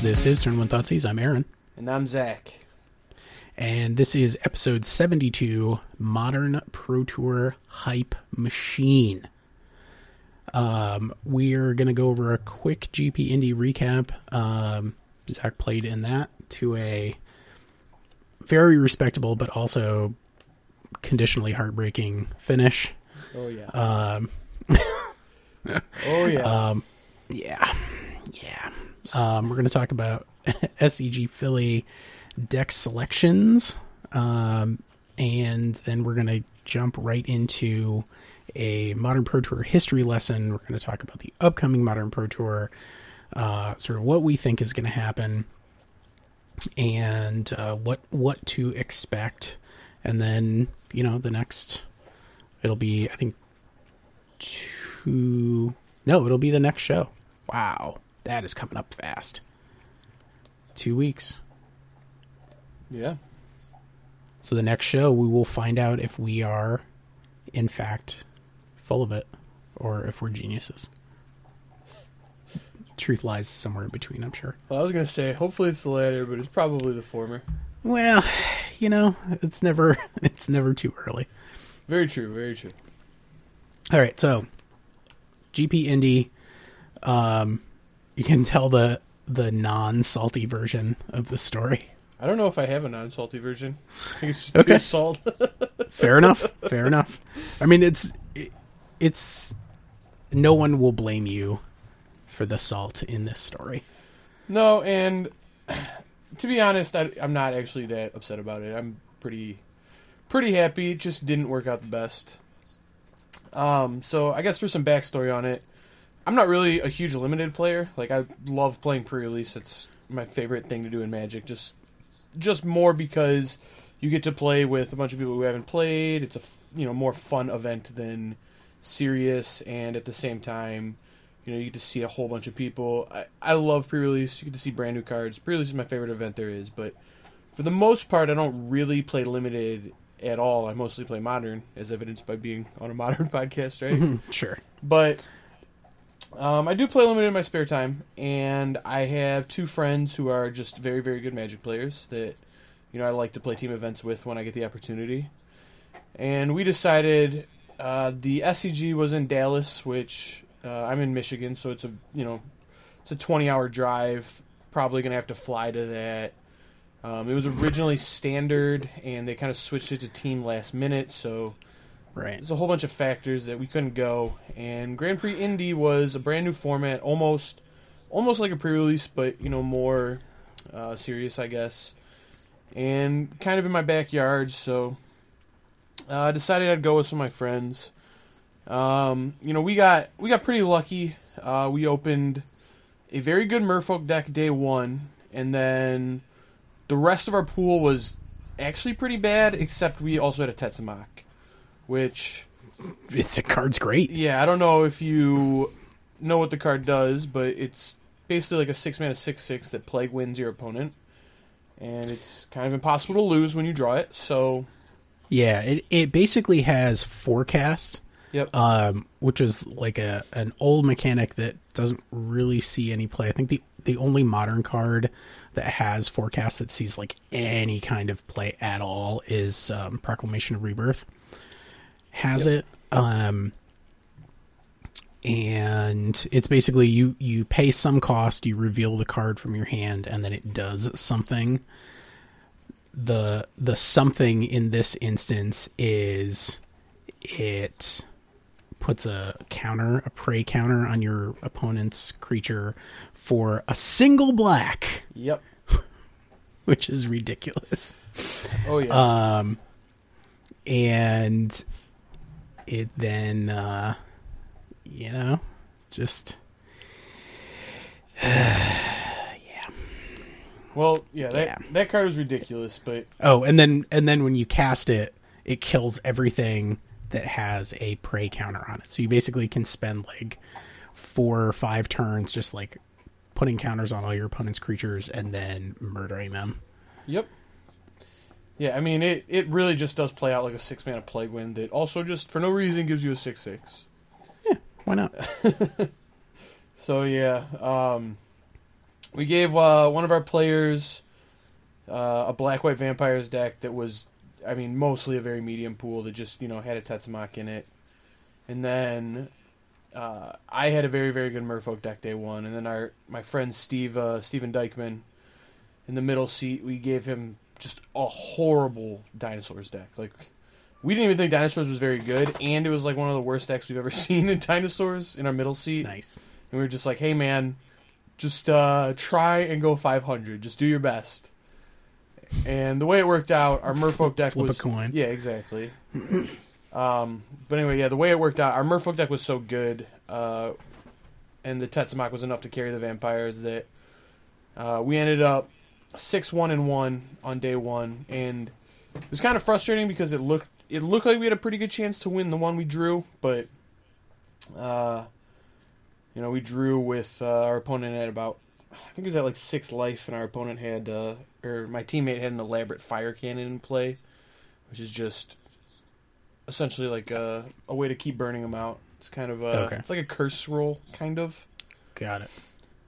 This is Turn 1 Thoughtseize. I'm Aaron. And I'm Zach. And this is episode 72, Modern Pro Tour Hype Machine. We're going to go over a quick GP Indy recap. Zach played in that to a very respectable but also conditionally heartbreaking finish. Oh, yeah. We're going to talk about SEG Philly deck selections, and then we're going to jump right into a Modern Pro Tour history lesson. We're going to talk about the upcoming Modern Pro Tour, sort of what we think is going to happen, and what to expect. And then, you know, the next, it'll be, I think, it'll be the next show. Wow, that is coming up fast. 2 weeks. Yeah. So the next show, we will find out if we are, in fact, full of it, or if we're geniuses. Truth lies somewhere in between, I'm sure. Well, I was going to say, hopefully it's the latter, but it's probably the former. Well, you know, it's never too early. Very true, very true. All right, so GP Indy, you can tell the non-salty version of the story. I don't know if I have a non-salty version. I think it's just pure salt. Fair enough. I mean, it's no one will blame you for the salt in this story. No, and to be honest, I'm not actually that upset about it. I'm pretty happy. It just didn't work out the best. So I guess for some backstory on it, I'm not really a huge limited player. Like, I love playing pre-release. It's my favorite thing to do in Magic. Just more because you get to play with a bunch of people who haven't played. It's a more fun event than serious, and at the same time, you get to see a whole bunch of people. I love pre-release. You get to see brand new cards. Pre-release is my favorite event there is, but for the most part, I don't really play limited at all. I mostly play modern, as evidenced by being on a modern podcast, right? Sure. But I do play limited in my spare time, and I have two friends who are just very, very good Magic players that I like to play team events with when I get the opportunity. And we decided the SCG was in Dallas, which I'm in Michigan, so it's a 20-hour drive. Probably gonna have to fly to that. It was originally standard, and they kind of switched it to team last minute, so right. There's a whole bunch of factors that we couldn't go. And Grand Prix Indy was a brand new format, almost like a pre-release, but more serious, I guess. And kind of in my backyard, so I decided I'd go with some of my friends. We got pretty lucky. We opened a very good Merfolk deck day one, and then the rest of our pool was actually pretty bad, except we also had a Tetsamok, which a card's great. Yeah, I don't know if you know what the card does, but it's basically like a 6-mana 6/6 that plague wins your opponent, and it's kind of impossible to lose when you draw it. So yeah, it basically has forecast. Yep. Which is like an old mechanic that doesn't really see any play. I think the only modern card that has forecast that sees like any kind of play at all is Proclamation of Rebirth. Has Yep. it. And it's basically you pay some cost, you reveal the card from your hand, and then it does something. The something in this instance is it puts a prey counter on your opponent's creature for a single black. Yep. Which is ridiculous. Oh yeah. And it then just yeah. Well, yeah, that card was ridiculous, but and then when you cast it, it kills everything that has a prey counter on it. So you basically can spend like 4 or 5 turns just like putting counters on all your opponent's creatures and then murdering them. Yep. Yeah, I mean, it really just does play out like a 6-mana Plague Wind that also just, for no reason, gives you a 6/6. Yeah, why not? So, yeah. we gave one of our players a Black-White Vampires deck that was, I mean, mostly a very medium pool that just, had a Tetzimoc in it. And then I had a very, very good Merfolk deck day one. And then my friend Steven Dykeman, in the middle seat, we gave him just a horrible Dinosaurs deck. Like, we didn't even think Dinosaurs was very good, and it was like one of the worst decks we've ever seen in Dinosaurs in our middle seat. Nice. And we were just like, hey man, just try and go 500. Just do your best. And the way it worked out, our Merfolk deck Flip was... a coin. Yeah, exactly. But anyway, yeah, the way it worked out, our Merfolk deck was so good, and the Tetzimoc was enough to carry the vampires that we ended up 6-1-1 on day one, and it was kind of frustrating because it looked like we had a pretty good chance to win the one we drew, but we drew with our opponent had about, I think it was at like 6 life, and our opponent had, or my teammate had an elaborate fire cannon in play, which is just essentially like a way to keep burning them out. It's kind of it's like a curse roll, kind of. Got it.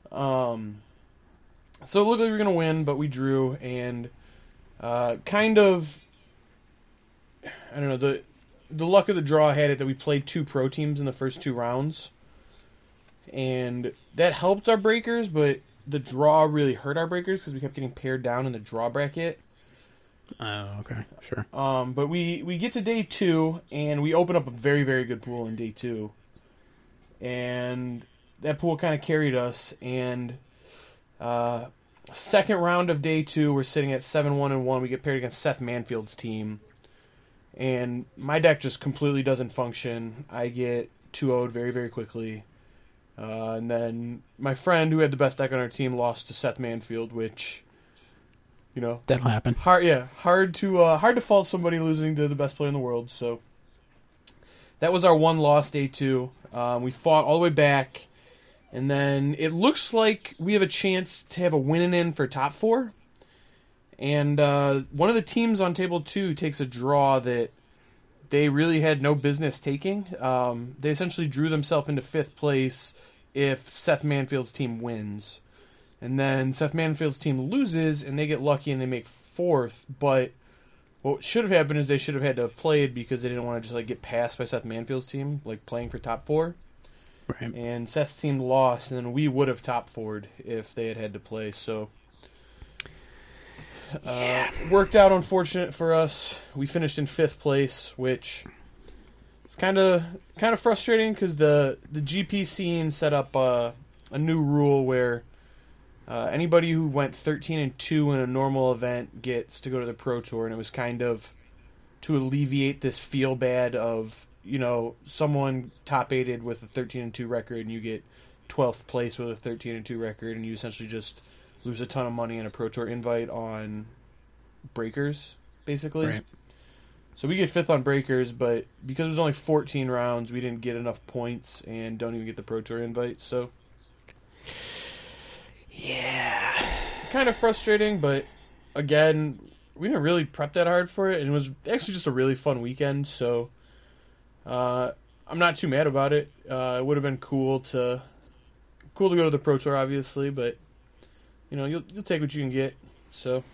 So it looked like we were going to win, but we drew, and kind of, I don't know, the luck of the draw had it that we played 2 pro teams in the first 2 rounds, and that helped our breakers, but the draw really hurt our breakers because we kept getting paired down in the draw bracket. Oh, okay, sure. But we get to day 2, and we open up a very, very good pool in day 2, and that pool kind of carried us, and second round of day 2, we're sitting at 7-1-1. We get paired against Seth Manfield's team, and my deck just completely doesn't function. I get 2-0'd very, very quickly. And then my friend, who had the best deck on our team, lost to Seth Manfield, which, that'll happen. Hard to fault somebody losing to the best player in the world. So that was our one loss day 2. We fought all the way back. And then it looks like we have a chance to have a win-in for top 4. And one of the teams on table 2 takes a draw that they really had no business taking. They essentially drew themselves into 5th place if Seth Manfield's team wins. And then Seth Manfield's team loses, and they get lucky and they make 4th. But what should have happened is they should have had to have played because they didn't want to just get passed by Seth Manfield's team, playing for top 4. Right. And Seth's team lost, and then we would have top 4'd if they had to play. So, worked out unfortunate for us. We finished in 5th place, which is kind of frustrating because the GP scene set up a new rule where anybody who went 13-2 in a normal event gets to go to the Pro Tour, and it was kind of to alleviate this feel bad of, someone top 8'd with a 13-2 record, and you get 12th place with a 13-2 record, and you essentially just lose a ton of money in a Pro Tour invite on breakers, basically. Right. So we get 5th on breakers, but because it was only 14 rounds, we didn't get enough points and don't even get the Pro Tour invite. So, yeah, kind of frustrating, but again, we didn't really prep that hard for it, and it was actually just a really fun weekend. So, I'm not too mad about it. It would have been cool to go to the Pro Tour, obviously, but you'll take what you can get. So,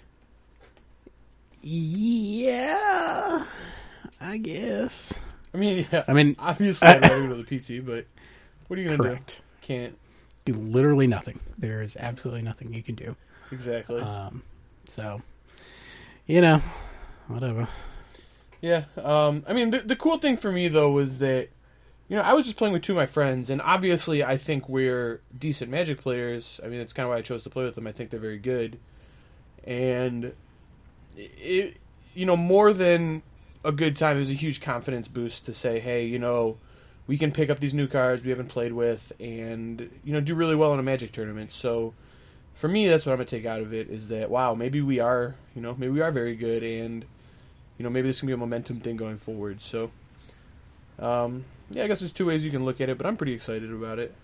yeah, I guess. I mean, obviously I'd rather go to the PT, but what are you gonna do? Can't. Literally nothing. There is absolutely nothing you can do. Exactly. So, whatever. Yeah. The cool thing for me though was that, I was just playing with 2 of my friends, and obviously I think we're decent Magic players. I mean, it's kind of why I chose to play with them. I think they're very good, and it, more than a good time, it was a huge confidence boost to say, hey, we can pick up these new cards we haven't played with and, do really well in a Magic tournament. So for me, that's what I'm going to take out of it is that, wow, maybe we are very good, and, maybe this can be a momentum thing going forward. So, I guess there's 2 ways you can look at it, but I'm pretty excited about it.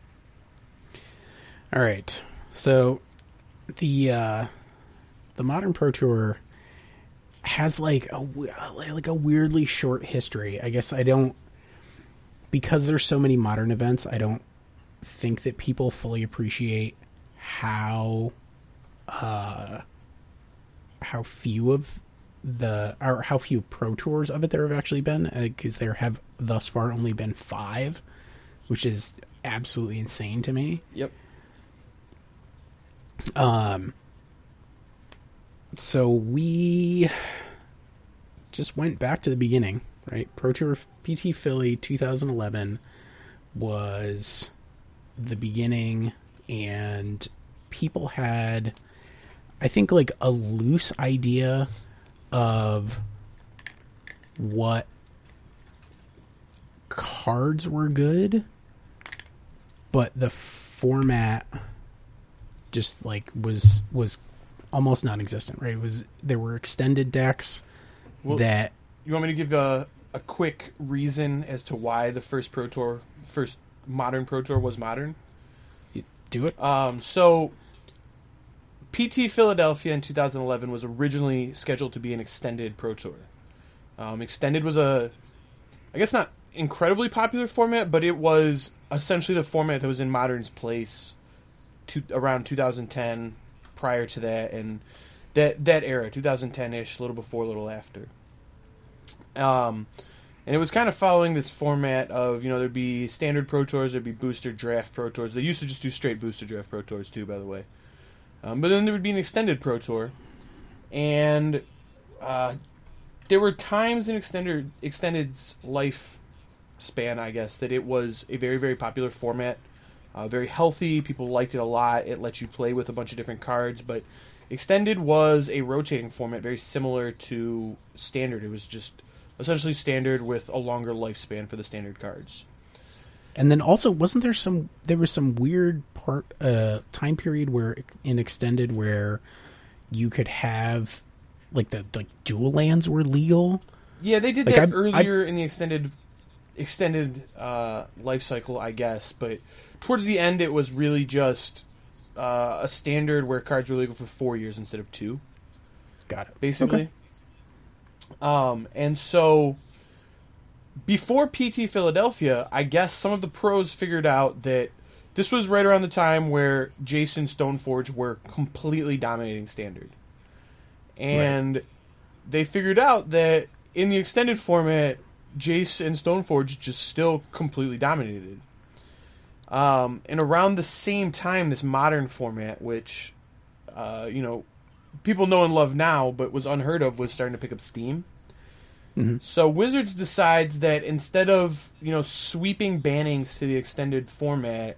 All right. So the Modern Pro Tour has a weirdly short history. I guess because there's so many modern events, I don't think that people fully appreciate how few of how few Pro Tours of it there have actually been, because there have thus far only been 5, which is absolutely insane to me. Yep. So we just went back to the beginning, right? Pro Tour PT Philly 2011 was the beginning, and people had, I think, like a loose idea of what cards were good, but the format just like was almost non-existent, right? There were extended decks that... You want me to give a quick reason as to why the first modern Pro Tour was modern? You do it. So PT Philadelphia in 2011 was originally scheduled to be an extended Pro Tour. Extended was I guess not incredibly popular format, but it was essentially the format that was in Modern's place around 2010, prior to that, and that era, 2010-ish, a little before, a little after. And it was kind of following this format of, there'd be standard Pro Tours, there'd be booster draft Pro Tours. They used to just do straight booster draft Pro Tours too, by the way. But then there would be an extended Pro Tour, and there were times in Extended's life span, I guess, that it was a very, very popular format. Very healthy. People liked it a lot. It let you play with a bunch of different cards, but Extended was a rotating format, very similar to Standard. It was just essentially Standard with a longer lifespan for the Standard cards. And then also, wasn't there some weird time period where in Extended where you could have like the dual lands were legal? Yeah, they did that earlier in the extended life cycle, I guess, but towards the end it was really just a Standard where cards were legal for 4 years instead of 2. Got it. Basically. Okay. And so before PT Philadelphia, I guess some of the pros figured out that this was right around the time where Jace and Stoneforge were completely dominating Standard. And they figured out that in the extended format, Jace and Stoneforge just still completely dominated. And around the same time, this modern format, which, people know and love now, but was unheard of, was starting to pick up steam. Mm-hmm. So Wizards decides that instead of, sweeping bannings to the extended format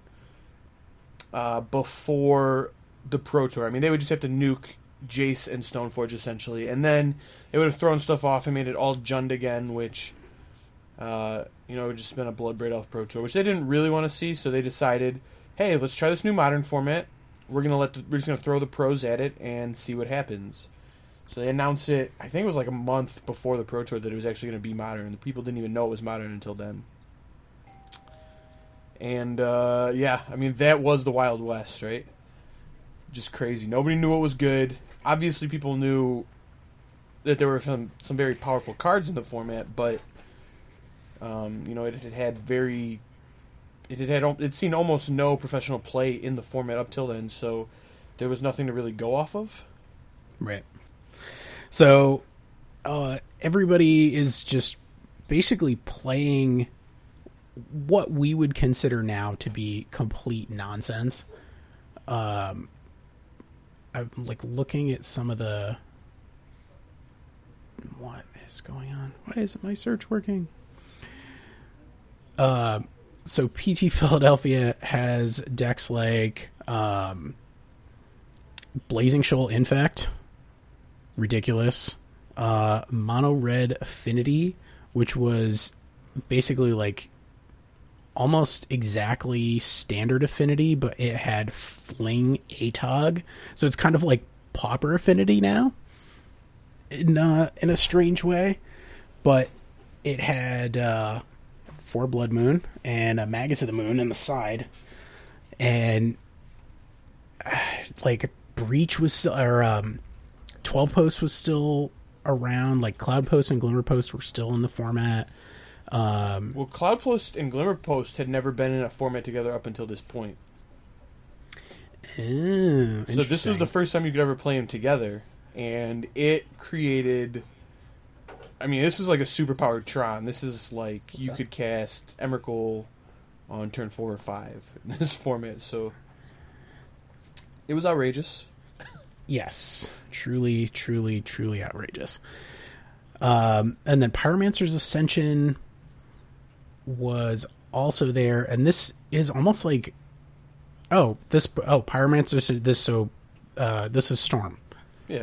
before the Pro Tour, I mean, they would just have to nuke Jace and Stoneforge, essentially. And then it would have thrown stuff off and made it all Jund again, which... it would just been a Bloodbraid Elf Pro Tour, which they didn't really want to see, so they decided, hey, let's try this new modern format. We're just gonna throw the pros at it and see what happens. So they announced it, I think it was like a month before the Pro Tour, that it was actually going to be modern, and the people didn't even know it was modern until then. And that was the Wild West, right? Just crazy. Nobody knew what was good. Obviously, people knew that there were some very powerful cards in the format, but it seen almost no professional play in the format up till then, so there was nothing to really go off of. Right. So everybody is just basically playing what we would consider now to be complete nonsense. I'm like looking at some of the... What is going on? Why isn't my search working? So PT Philadelphia has decks like Blazing Shoal Infect, ridiculous. Mono Red Affinity, which was basically like almost exactly standard Affinity, but it had Fling Atog, so it's kind of like Pauper Affinity now, in a strange way, but it had 4 Blood Moon and a Magus of the Moon on the side, and like Breach was still, or 12 Post was still around. Like Cloud Post and Glimmer Post were still in the format. Well, Cloud Post and Glimmer Post had never been in a format together up until this point. Oh, So this was the first time you could ever play them together, and it created. I mean, this is like a superpowered Tron. This is like you could cast Emrakul on turn 4 or 5 in this format. So it was outrageous. Yes, truly, truly, truly outrageous. And then Pyromancer's Ascension was also there, and this is almost like Pyromancer's this is Storm. Yeah.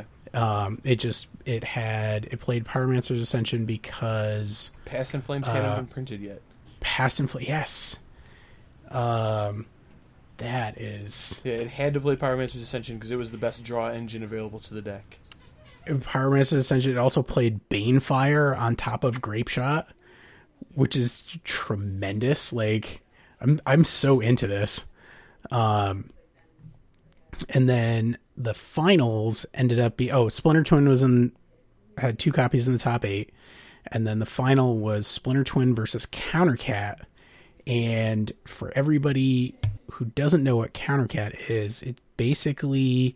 It played Pyromancer's Ascension because Past in Flames hadn't been printed yet. Past in Flames, yes. That is... Yeah, it had to play Pyromancer's Ascension because it was the best draw engine available to the deck. Pyromancer's Ascension, it also played Banefire on top of Grapeshot, which is tremendous. Like, I'm so into this. And then the finals ended up Splinter Twin had 2 copies in the top 8, and then the final was Splinter Twin versus Countercat. And for everybody who doesn't know what Countercat is, it's basically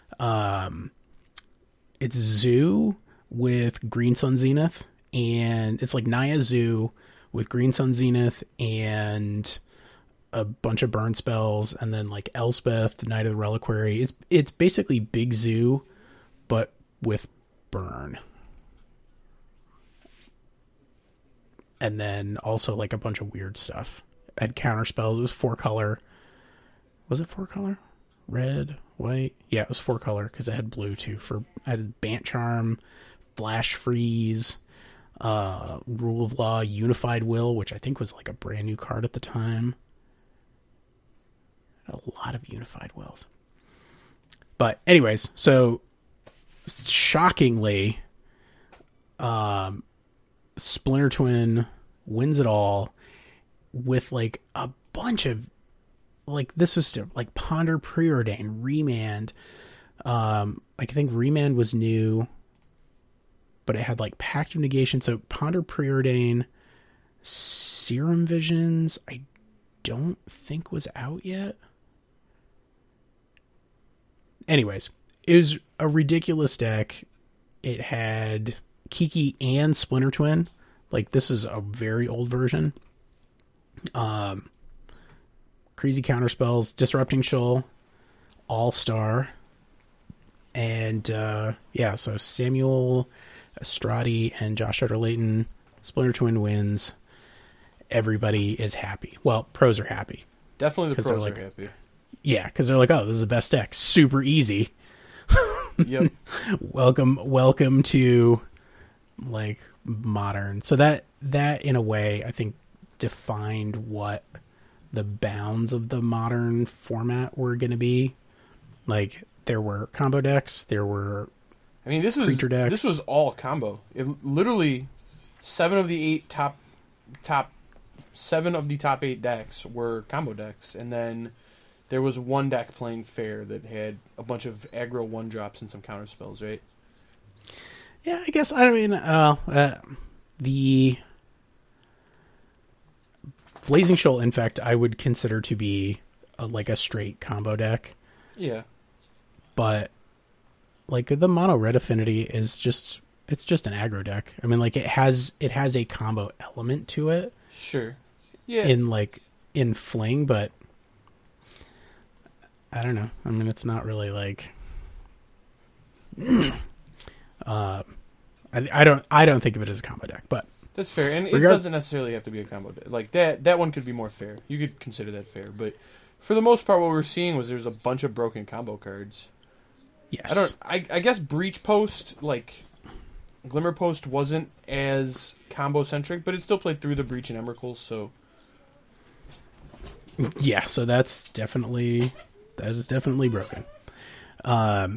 it's Zoo with Green Sun Zenith, and it's like Naya Zoo with Green Sun Zenith and a bunch of burn spells, and then like Elspeth, Knight of the Reliquary. It's basically Big Zoo, but with burn. And then also like a bunch of weird stuff. It had counter spells. It was 4-color. Was it 4-color? Red, white. Yeah, it was 4-color because it had blue too. I had Bant Charm, Flash Freeze, Rule of Law, Unified Will, which I think was like a brand new card at the time. A lot of Unified Wills. But anyways, so shockingly, Splinter Twin wins it all with like a bunch of like, this was like Ponder, Preordain, Remand. I think Remand was new, but it had like Pact of Negation. So Ponder, Preordain, Serum Visions, I don't think was out yet. Anyways, it was a ridiculous deck. It had Kiki and Splinter Twin. Like, this is a very old version. Crazy counterspells, Disrupting Shoal, All-Star. And, so Samuel Estradi and Josh Utter-Layton, Splinter Twin wins. Everybody is happy. Well, pros are happy. Definitely the pros are happy. Yeah, because they're like, oh, this is the best deck. Super easy. Yep. Welcome to, like, Modern. So that in a way, I think, defined what the bounds of the Modern format were going to be. Like, there were combo decks, there were creature decks. This was all combo. It literally 7 of the top 8 decks were combo decks, and then there was one deck playing fair that had a bunch of aggro 1-drops and some counter spells, right? Yeah, I guess. I mean, the Blazing Shoal Infect I would consider to be like a straight combo deck. Yeah. But like the Mono Red Affinity is just an aggro deck. I mean, like it has a combo element to it. Sure. Yeah. In Fling, but I don't know. I mean, it's not really like I don't think of it as a combo deck, but that's fair. And it doesn't necessarily have to be a combo deck. Like that one could be more fair. You could consider that fair, but for the most part what we're seeing was there's a bunch of broken combo cards. Yes. I guess Breach Post, like Glimmer Post wasn't as combo centric, but it still played through the Breach and Emrakul, so yeah, so that is definitely broken. And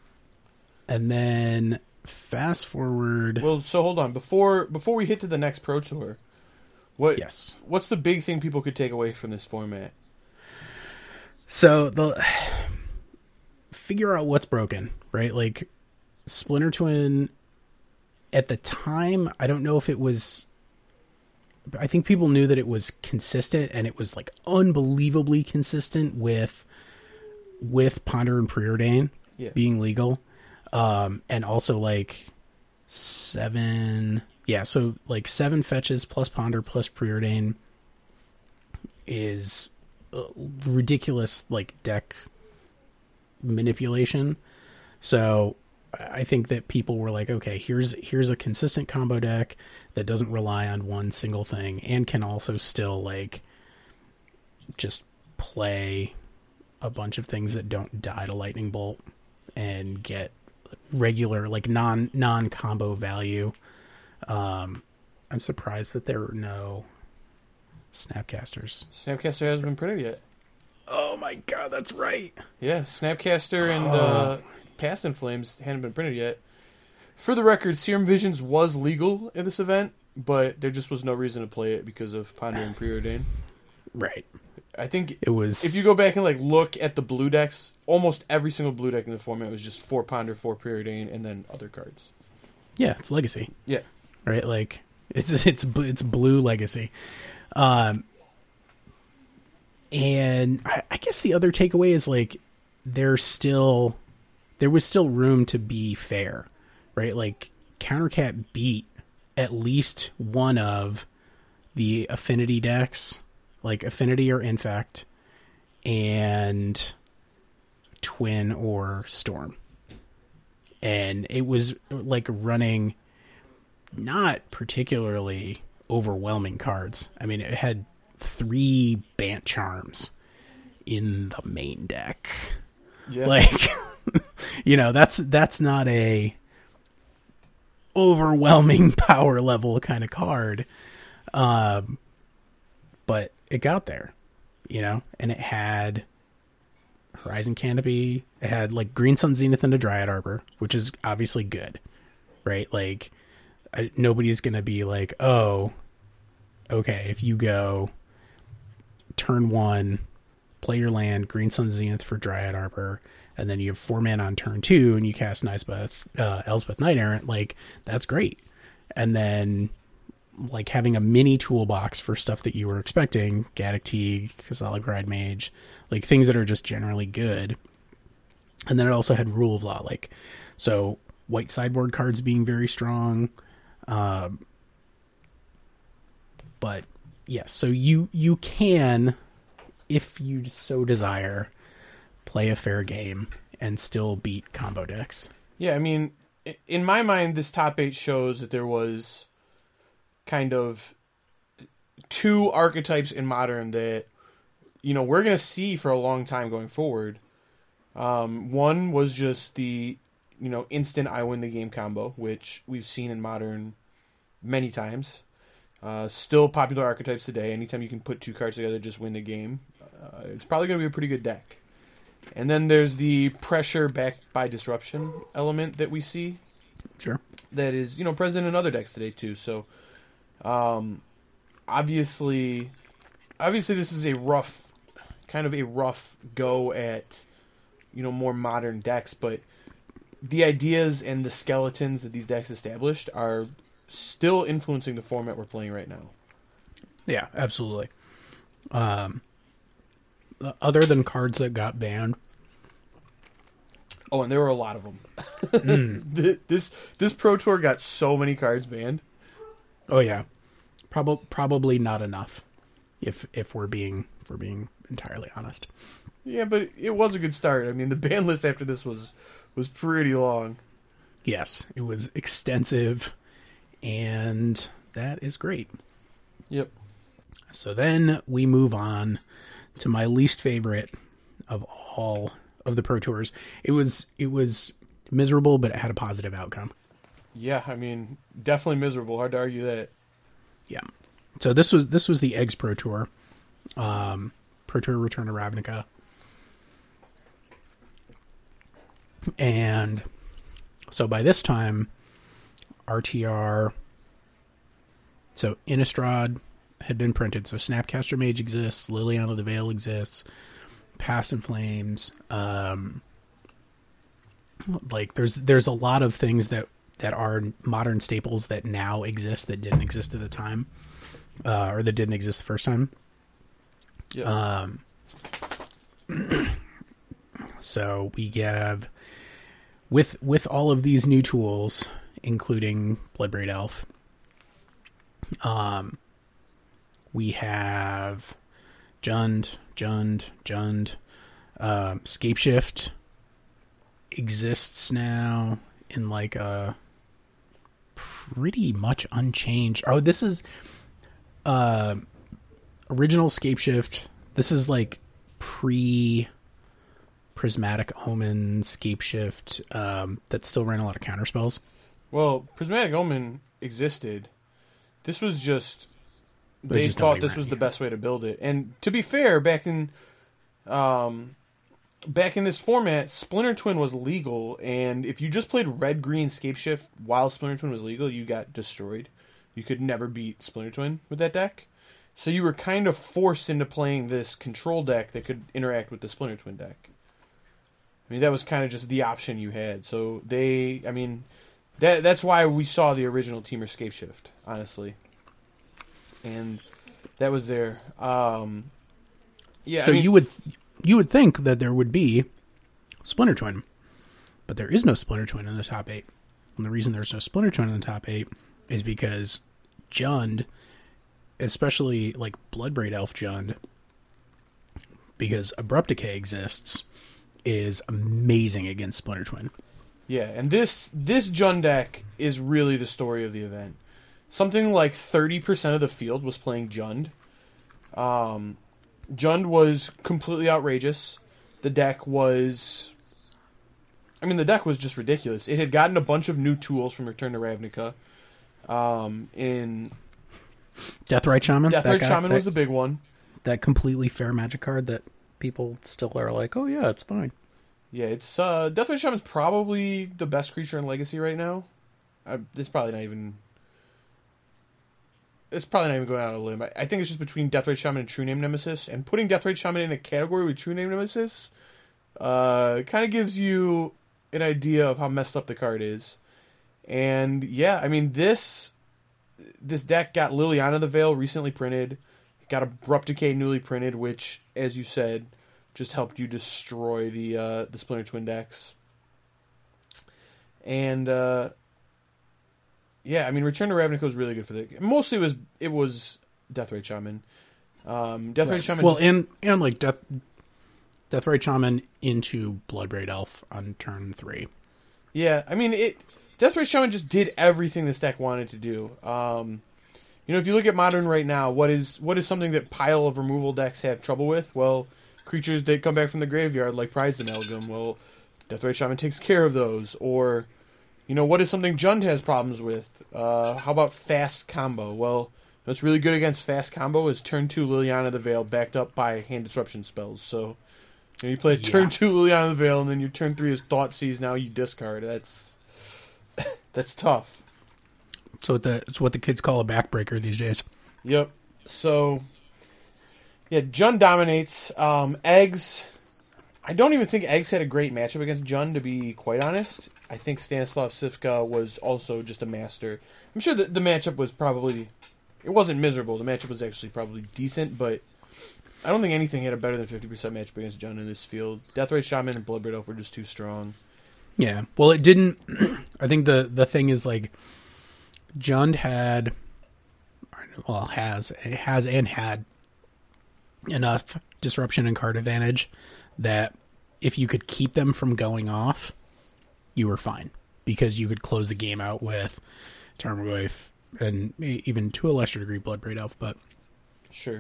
then fast forward. Well, so hold on before we hit to the next Pro Tour. What's the big thing people could take away from this format? So figure out what's broken, right? Like Splinter Twin at the time, I don't know if it was. I think people knew that it was consistent, and it was like unbelievably consistent with with Ponder and Preordain Yeah. being legal, and also like 7 fetches plus Ponder plus Preordain is ridiculous, like, deck manipulation. So I think that people were like, okay, here's a consistent combo deck that doesn't rely on one single thing and can also still, like, just play a bunch of things that don't die to Lightning Bolt and get regular, like, non-combo value. I'm surprised that there are no Snapcasters. Snapcaster hasn't been printed yet. Oh my god, that's right. Yeah, Snapcaster and Past in Flames hadn't been printed yet. For the record, Serum Visions was legal at this event, but there just was no reason to play it because of Ponder and Preordain. Right. I think It was... if you go back and like look at the blue decks, almost every single blue deck in the format was just 4 Ponder, 4 Preordain, and then other cards. Yeah, it's Legacy. Yeah. Right? Like, it's blue Legacy. And I guess the other takeaway is, like, there was still room to be fair, right? Like, Countercat beat at least one of the Affinity decks, like Affinity or Infect, and Twin or Storm. And it was, like, running not particularly overwhelming cards. I mean, it had 3 Bant Charms in the main deck. Yeah. Like, you know, that's not a overwhelming power level kind of card. But it got there, you know, and it had Horizon Canopy. It had, like, Green Sun Zenith and a Dryad Arbor, which is obviously good, right? Like, nobody's going to be like, oh, okay, if you go turn 1, play your land, Green Sun Zenith for Dryad Arbor, and then you have 4 mana on turn 2, and you cast Elspeth Knight Errant, like, that's great. And then, like, having a mini toolbox for stuff that you were expecting, Gaddock Teeg, Kasala Gride Mage, like, things that are just generally good. And then it also had Rule of Law, like, so white sideboard cards being very strong. But yes, so you can, if you so desire, play a fair game and still beat combo decks. Yeah, I mean, in my mind, this top 8 shows that there was kind of 2 archetypes in Modern that, you know, we're going to see for a long time going forward. One was just the, you know, instant I win the game combo, which we've seen in Modern many times. Still popular archetypes today. Anytime you can put 2 cards together, just win the game. It's probably going to be a pretty good deck. And then there's the pressure backed by disruption element that we see. Sure. That is, you know, present in other decks today too. So, obviously this is a rough go at, you know, more modern decks, but the ideas and the skeletons that these decks established are still influencing the format we're playing right now. Yeah, absolutely. Other than cards that got banned. Oh, and there were a lot of them. This Pro Tour got so many cards banned. Oh yeah, probably not enough. If we're being entirely honest. Yeah, but it was a good start. I mean, the ban list after this was pretty long. Yes, it was extensive, and that is great. Yep. So then we move on to my least favorite of all of the Pro Tours. It was miserable, but it had a positive outcome. Yeah, I mean, definitely miserable. Hard to argue that. Yeah. So this was the Eggs Pro Tour. Pro Tour Return to Ravnica. And so by this time, RTR, so Innistrad had been printed. So Snapcaster Mage exists, Liliana of the Veil exists, Past in Flames. Like there's a lot of things that are modern staples that now exist that didn't exist at the time, or that didn't exist the first time. Yep. So we have, with all of these new tools, including Bloodbraid Elf, we have Jund. Scapeshift exists now in like a pretty much unchanged. Oh, this is original Scapeshift. This is like Prismatic Omen Scapeshift that still ran a lot of counterspells. Well, Prismatic Omen existed. This was just they just thought nobody this was ran the it. best way to build it. And to be fair, back in this format, Splinter Twin was legal, and if you just played red green Scapeshift while Splinter Twin was legal, you got destroyed. You could never beat Splinter Twin with that deck. So you were kind of forced into playing this control deck that could interact with the Splinter Twin deck. I mean, that was kind of just the option you had. So that's why we saw the original Teamer Scapeshift, honestly. And that was there. Yeah. So you would think that there would be Splinter Twin, but there is no Splinter Twin in the top 8. And the reason there's no Splinter Twin in the top 8 is because Jund, especially like Bloodbraid Elf Jund, because Abrupt Decay exists, is amazing against Splinter Twin. Yeah, and this Jund deck is really the story of the event. Something like 30% of the field was playing Jund. Jund was completely outrageous. The deck was just ridiculous. It had gotten a bunch of new tools from Return to Ravnica. In Deathrite Shaman? Deathrite Shaman was the big one. That completely fair Magic card that people still are like, oh yeah, it's fine. Yeah, it's Deathrite Shaman's probably the best creature in Legacy right now. It's probably not even going out on a limb. I think it's just between Deathrite Shaman and True Name Nemesis, and putting Deathrite Shaman in a category with True Name Nemesis kind of gives you an idea of how messed up the card is. And yeah, I mean this deck got Liliana the Veil recently printed. It got Abrupt Decay newly printed, which, as you said, just helped you destroy the Splinter Twin decks. And yeah, I mean, Return to Ravnica was really good for the. Mostly it was Deathrite Shaman. Deathrite Shaman. Well, and like Deathrite Shaman into Bloodbraid Elf on turn 3. Yeah, I mean Deathrite Shaman just did everything this deck wanted to do. If you look at Modern right now, what is something that pile of removal decks have trouble with? Well, creatures that come back from the graveyard like Prized Amalgam. Well, Deathrite Shaman takes care of those. Or, what is something Jund has problems with? How about Fast Combo? Well, what's really good against Fast Combo is turn 2 Liliana the Veil backed up by hand disruption spells. So, you play turn 2 Liliana the Veil, and then your turn 3 is Thoughtseize. Now you discard. That's tough. So it's what the kids call a backbreaker these days. Yep. So, yeah, Jund dominates. Eggs. I don't even think Eggs had a great matchup against Jund, to be quite honest. I think Stanislav Sivka was also just a master. I'm sure that the matchup was probably... It wasn't miserable. The matchup was actually probably decent, but I don't think anything had a better than 50% matchup against Jund in this field. Deathrite Shaman and Bloodbraid Elf were just too strong. Yeah. Well, it didn't... I think the thing is, like, Jund had enough disruption and card advantage that if you could keep them from going off, you were fine. Because you could close the game out with Tarmogoyf and even to a lesser degree Bloodbraid Elf, but... Sure.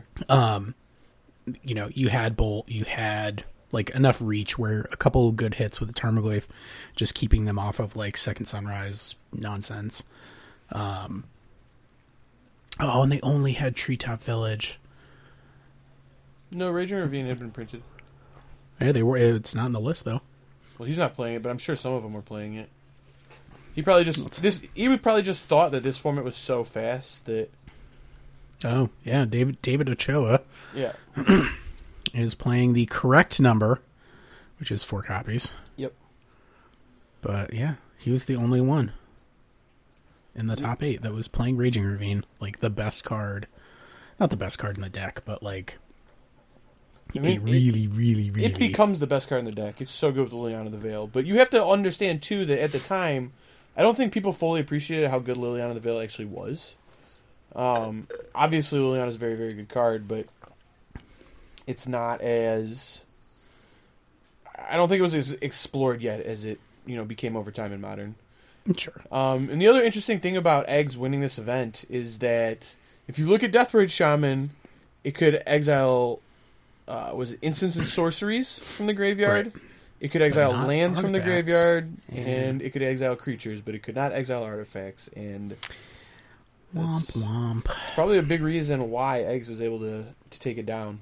You had like enough reach where a couple of good hits with the Tarmogoyf, just keeping them off of like Second Sunrise nonsense. And they only had Treetop Village. No, Raging Ravine had been printed. Yeah, they were. It's not on the list though. Well, he's not playing it, but I'm sure some of them were playing it. He probably just thought that this format was so fast that. Oh yeah, David Ochoa. Yeah. Is playing the correct number, which is 4 copies. Yep. But yeah, he was the only one in the top 8 that was playing Raging Ravine, like the best card. Not the best card in the deck, but like I mean, it becomes the best card in the deck. It's so good with Liliana the Veil. But you have to understand, too, that at the time, I don't think people fully appreciated how good Liliana the Veil actually was. Obviously, Liliana is a very, very good card, but it's not as... I don't think it was as explored yet as it, became over time in Modern. Sure. And the other interesting thing about Eggs winning this event is that if you look at Deathrite Shaman, it could exile, instants and sorceries from the graveyard. Right. It could exile lands artifacts. from the graveyard, and it could exile creatures, but it could not exile artifacts. And womp womp. It's probably a big reason why Eggs was able to take it down.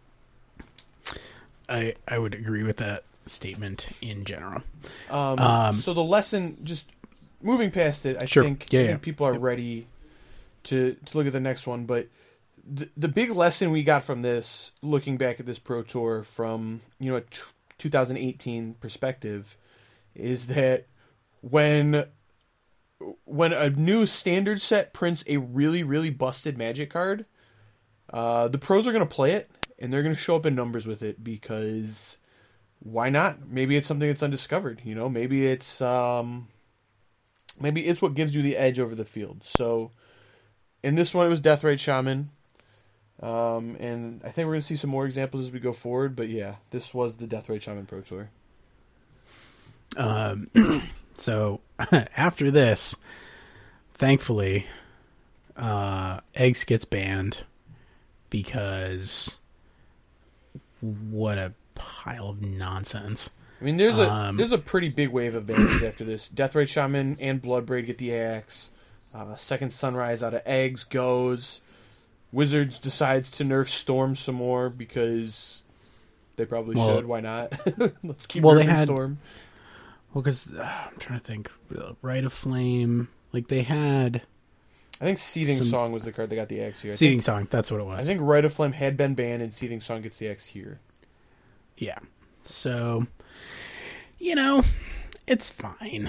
I would agree with that statement in general. So the lesson, just moving past it, I think people are ready to look at the next one. But the big lesson we got from this, looking back at this Pro Tour from a 2018 perspective, is that when a new standard set prints a really, really busted Magic card, the pros are going to play it. And they're going to show up in numbers with it because why not? Maybe it's something that's undiscovered. Maybe it's what gives you the edge over the field. So in this one, it was Deathrite Shaman, and I think we're going to see some more examples as we go forward. But yeah, this was the Deathrite Shaman Pro Tour. So after this, thankfully, Eggs gets banned because. What a pile of nonsense. I mean, there's a pretty big wave of bans after this. Deathrite Shaman and Bloodbraid get the axe. Second Sunrise out of Eggs goes. Wizards decides to nerf Storm some more because they probably should. Why not? Let's keep nerfing Storm. Well, because I'm trying to think. Rite of Flame. Like, they had... I think Seething Song was the card that got the X here. Seething Song, that's what it was. I think Rite of Flame had been banned, and Seething Song gets the X here. Yeah. So, it's fine.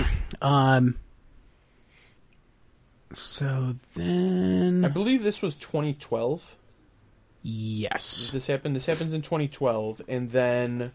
So then... I believe this was 2012. Yes. This happens in 2012, and then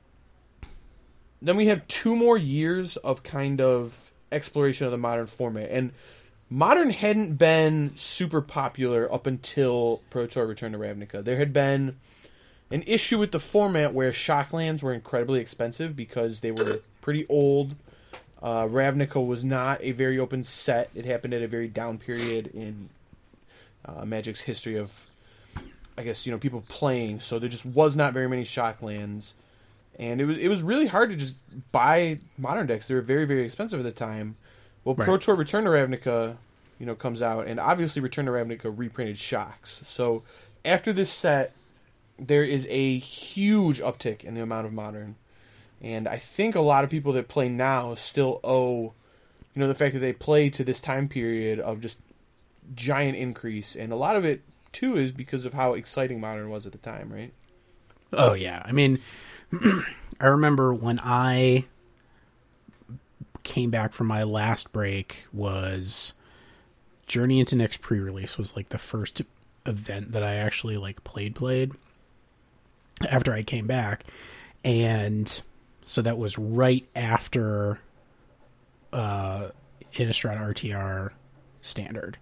we have 2 more years of kind of exploration of the Modern format, and Modern hadn't been super popular up until Pro Tour Return to Ravnica. There had been an issue with the format where Shocklands were incredibly expensive because they were pretty old. Ravnica was not a very open set. It happened at a very down period in Magic's history of, I guess, people playing. So there just was not very many Shocklands. And it was really hard to just buy Modern decks. They were very, very expensive at the time. Well, Pro Tour Return to Ravnica, comes out, and obviously Return to Ravnica reprinted Shocks. So after this set, there is a huge uptick in the amount of Modern. And I think a lot of people that play now still owe, the fact that they play to this time period of just giant increase. And a lot of it, too, is because of how exciting Modern was at the time, right? Oh, yeah. I mean, I remember when I came back from my last break was Journey into Nyx pre-release was like the first event that I actually like played after I came back. And so that was right after Innistrad RTR standard.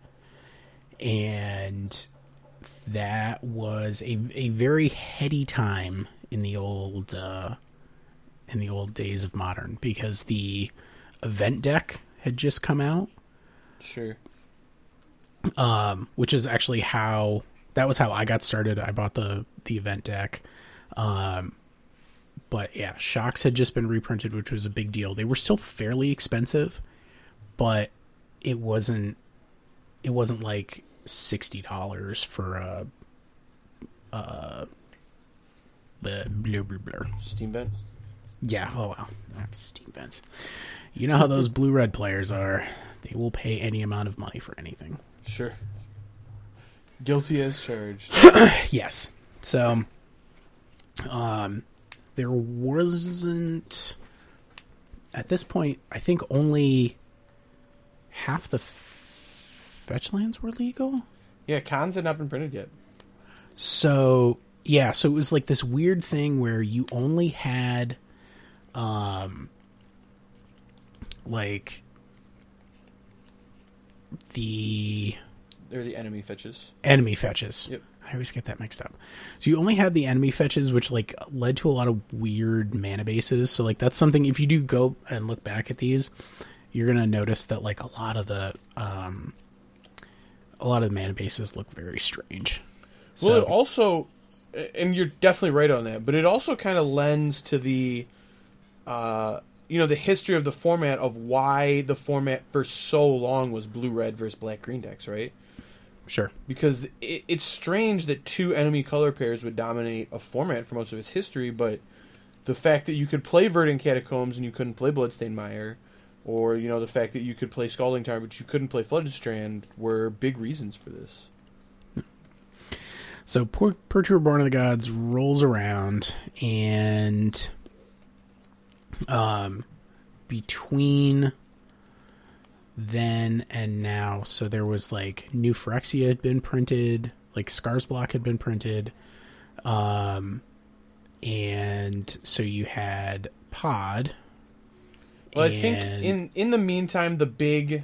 And that was a very heady time in the old days of Modern because the event deck had just come out. Sure. Which is actually how I got started. I bought the event deck. But yeah, Shocks had just been reprinted, which was a big deal. They were still fairly expensive, but it wasn't like $60 for Steam Vent? Yeah, oh well. Steam Vents. You know how those blue-red players are. They will pay any amount of money for anything. Sure. Guilty as charged. Yes. So, there wasn't... At this point, I think only half the fetch lands were legal? Yeah, cons had not been printed yet. So, Yeah, so it was like this weird thing where you only had, like, They're the enemy fetches. Enemy fetches. Yep. I always get that mixed up. So you only had the enemy fetches, which like led to a lot of weird mana bases. So like that's something, if you do go and look back at these, you're gonna notice that like a lot of the mana bases look very strange. Well, it also, and you're definitely right on that, but it also kind of lends to the, the history of the format of why the format for so long was blue-red versus black-green decks, right? Sure. Because it's strange that two enemy color pairs would dominate a format for most of its history, but the fact that you could play Verdant Catacombs and you couldn't play Bloodstained Mire, or, the fact that you could play Scalding Tarn but you couldn't play Flooded Strand were big reasons for this. So Perturber Born of the Gods rolls around, and between then and now, so there was like New Phyrexia had been printed, like Scars Block had been printed, and so you had Pod. Well, I think in the meantime, the big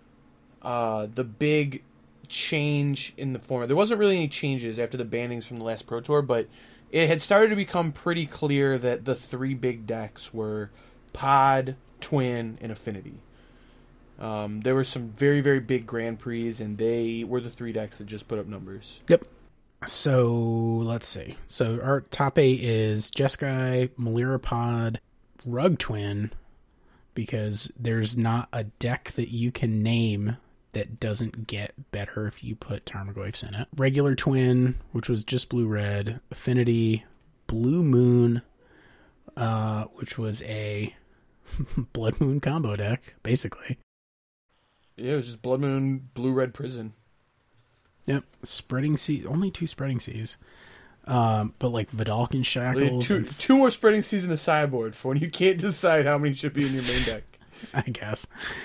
change in the format, there wasn't really any changes after the bannings from the last Pro Tour, but it had started to become pretty clear that the three big decks were Pod, Twin, and Affinity. There were some very, very big Grand Prix, and they were the three decks that just put up numbers. Yep. So, let's see. So, our top 8 is Jeskai, Melira Pod, Rug Twin, because there's not a deck that you can name that doesn't get better if you put Tarmogoyfs in it. Regular Twin, which was just blue-red. Affinity, Blue Moon, which was a Blood Moon combo deck, basically. Yeah, it was just Blood Moon, Blue-Red Prison. Yep. Spreading Sea, only 2 Spreading Seas. But like Vidalcan Shackles. Two more Spreading Seas in the sideboard for when you can't decide how many should be in your main deck. I guess.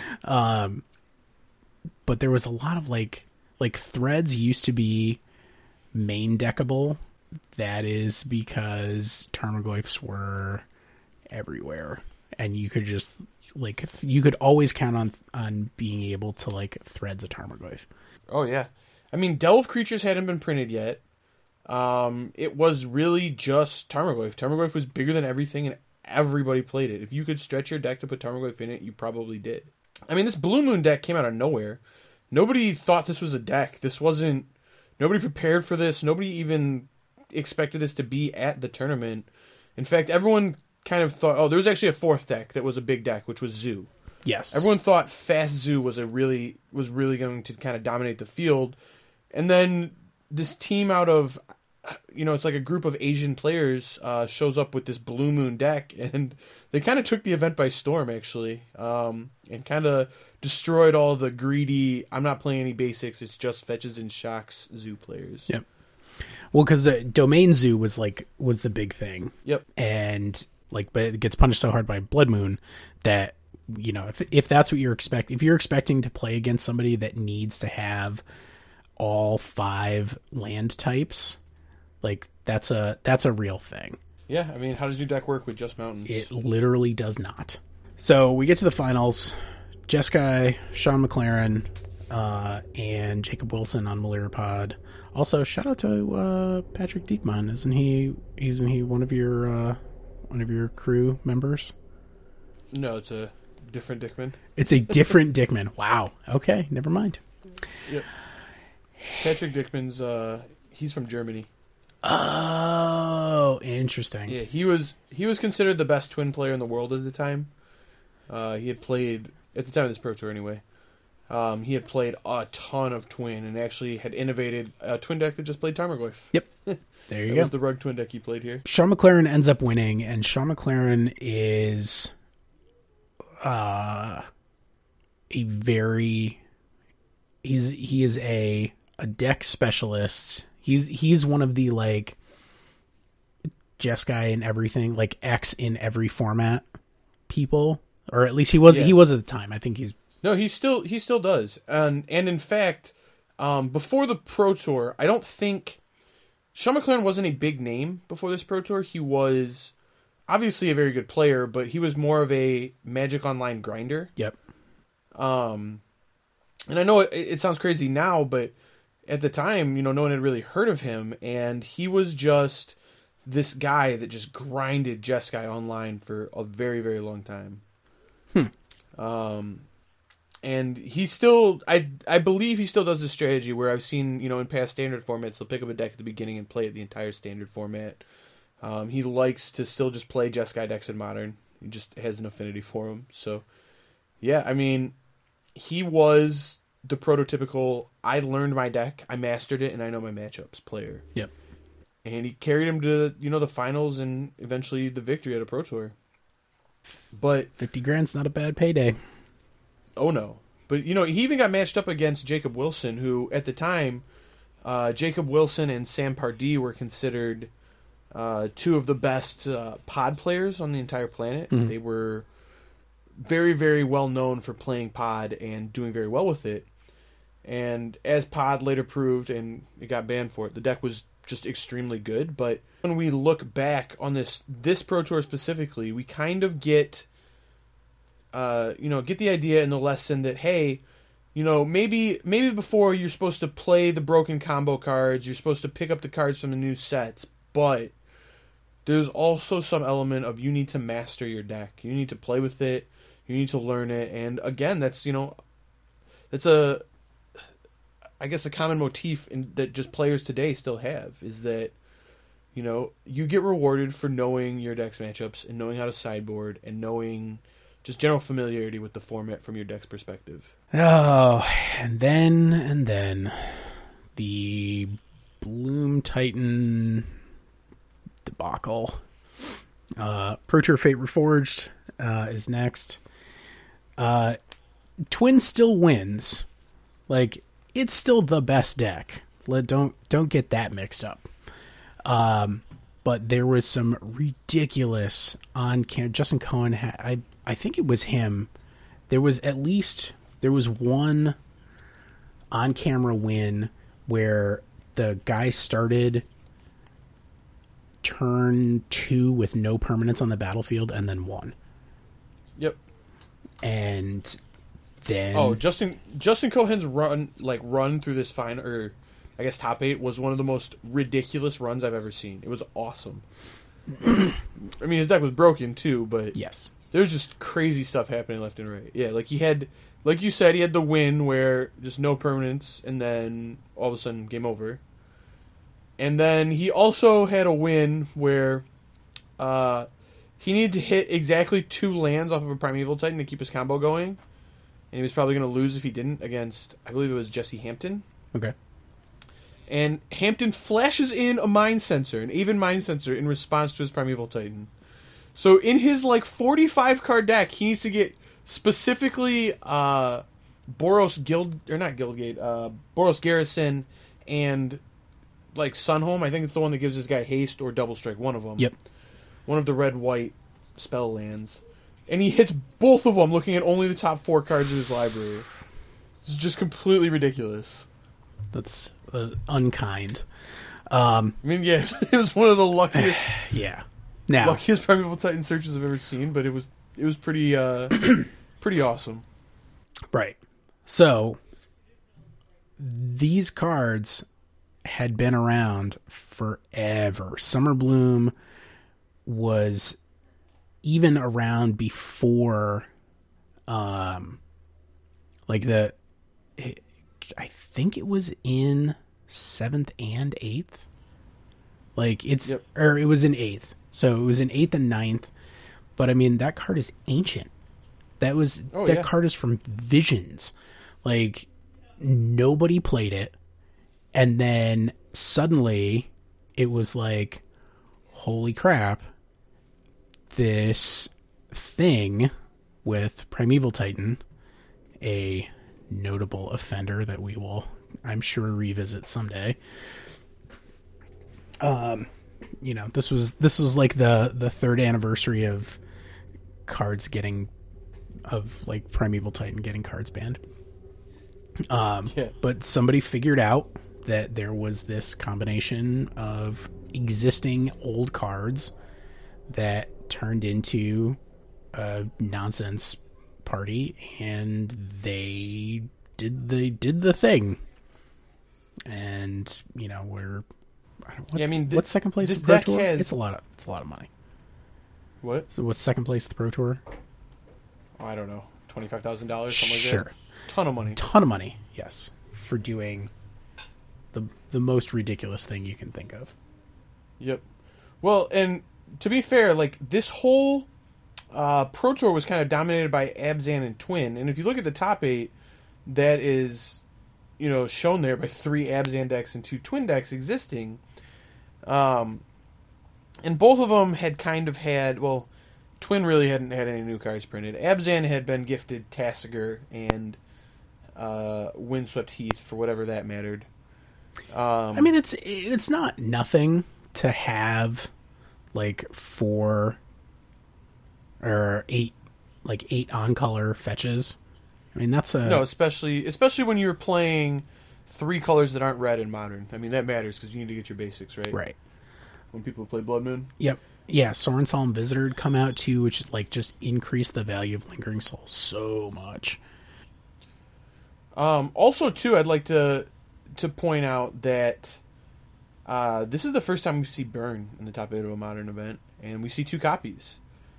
But there was a lot of like Threads used to be main deckable. That is because Tarmogoyfs were everywhere, and you could just you could always count on being able to like Threads a Tarmogoyf. Oh yeah, I mean Delve Creatures hadn't been printed yet. It was really just Tarmogoyf. Tarmogoyf was bigger than everything, and everybody played it. If you could stretch your deck to put Tarmogoyf in it, you probably did. I mean, this Blue Moon deck came out of nowhere. Nobody thought this was a deck. Nobody prepared for this. Nobody even expected this to be at the tournament. In fact, everyone kind of thought, there was actually a fourth deck that was a big deck, which was Zoo. Yes. Everyone thought Fast Zoo was really going to kind of dominate the field. And then this team out of, it's like a group of Asian players shows up with this Blue Moon deck, and they kind of took the event by storm, actually, and kind of destroyed all the greedy, I'm not playing any basics, it's just fetches and shocks Zoo players. Yep. Well, because Domain Zoo was the big thing. Yep. And but it gets punished so hard by Blood Moon that, if that's what you're if you're expecting to play against somebody that needs to have all 5 land types, that's a real thing. Yeah, I mean, how does your deck work with just mountains? It literally does not. So we get to the finals. Jeskai, Sean McLaren, and Jacob Wilson on Melira Pod. Also, shout out to Patrick Diekman. Isn't he one of your crew members? No, it's a different Dickman. It's a different Dickman. Wow. Okay, never mind. Yep. Patrick Dickman's he's from Germany. Oh, interesting. Yeah, he was considered the best twin player in the world at the time. He had played at the time of this Pro Tour anyway. He had played a ton of twin and actually had innovated a twin deck that just played Tarmogoyf. Yep. There you go. That was the Rug twin deck he played here. Sean McLaren ends up winning, and Sean McLaren is he is a deck specialist. He's one of the Jeskai in everything, X in every format people, or at least he was. Yeah. He was at the time. I think he's. No, he still does, and in fact, before the Pro Tour, I don't think Sean McLaren wasn't a big name before this Pro Tour. He was obviously a very good player, but he was more of a Magic Online grinder. Yep. And I know it sounds crazy now, but at the time, no one had really heard of him, and he was just this guy that just grinded Jeskai Online for a very, very long time. And he still, I believe he still does this strategy where I've seen, in past standard formats, he'll pick up a deck at the beginning and play it the entire standard format. He likes to still just play Jeskai decks in Modern. He just has an affinity for them. So, yeah, I mean, he was the prototypical, I learned my deck, I mastered it, and I know my matchups player. Yep. And he carried him to, the finals and eventually the victory at a Pro Tour. But 50 grand's not a bad payday. Oh, no. But, he even got matched up against Jacob Wilson, who, at the time, Jacob Wilson and Sam Pardee were considered two of the best pod players on the entire planet. Mm-hmm. They were very, very well known for playing pod and doing very well with it. And as pod later proved, and it got banned for it, the deck was just extremely good. But when we look back on this Pro Tour specifically, we kind of get the idea in the lesson that, hey, maybe before you're supposed to play the broken combo cards, you're supposed to pick up the cards from the new sets, but there's also some element of you need to master your deck. You need to play with it. You need to learn it. And again, that's a common motif that just players today still have, is that, you get rewarded for knowing your deck's matchups and knowing how to sideboard and knowing just general familiarity with the format from your deck's perspective. Oh, and then the Bloom Titan debacle. Pro Tour Fate Reforged is next. Twin still wins. Like, it's still the best deck. Don't get that mixed up. But there was some ridiculous Justin Cohen had, I think it was him. There was one on-camera win where the guy started turn 2 with no permanents on the battlefield and then won. Yep. And then Justin Cohen's run through this final, or I guess top 8, was one of the most ridiculous runs I've ever seen. It was awesome. I mean, his deck was broken too, but yes, there's just crazy stuff happening left and right. Yeah, like you said, he had the win where just no permanents, and then all of a sudden game over. And then he also had a win where he needed to hit exactly 2 lands off of a Primeval Titan to keep his combo going, and he was probably going to lose if he didn't against, I believe it was Jesse Hampton. Okay. And Hampton flashes in a Mind Sensor, an Aven Mind Sensor, in response to his Primeval Titan. So in his 45 card deck, he needs to get specifically Boros Garrison and Sunhome. I think it's the one that gives this guy haste or double strike, one of them. Yep. One of the red-white spell lands. And he hits both of them looking at only the top 4 cards of his library. It's just completely ridiculous. That's unkind. I mean, yeah, it was one of the luckiest luckiest Primeval Titan searches I've ever seen, but it was pretty pretty awesome. Right. So these cards had been around forever. Summer Bloom was even around before I think it was in 7th and 8th. Or it was in 8th. So it was in 8th and 9th. But I mean, that card is ancient. That card is from Visions. Nobody played it. And then suddenly it was holy crap, this thing with Primeval Titan, a notable offender that we will, I'm sure, revisit someday. This was the 3rd anniversary of cards Primeval Titan getting cards banned. But somebody figured out that there was this combination of existing old cards that turned into a nonsense party, and they did the thing. And what's second place in the Pro Tour? It's a lot of money. What? So what's second place in the Pro Tour? Oh, I don't know. $25,000, something like that. Sure. Ton of money. Ton of money. Yes, for doing the most ridiculous thing you can think of. Yep. Well, and to be fair, like this whole Pro Tour was kind of dominated by Abzan and Twin, and if you look at the top 8, that is, shown there by 3 Abzan decks and 2 Twin decks existing. And both of them had kind of had, well, Twin really hadn't had any new cards printed. Abzan had been gifted Tasigur and Windswept Heath for whatever that mattered. I mean, it's not nothing to have like 4 or 8, like 8 on color fetches. I mean, that's no, especially when you're playing 3 colors that aren't red in Modern. I mean, that matters because you need to get your basics right. Right. When people play Blood Moon. Yep. Yeah, Sorin Solemn Visitor had come out too, which like just increased the value of Lingering Soul so much. Also, too, I'd like to point out that this is the first time we see Burn in the top 8 of a Modern event, and we see 2 copies.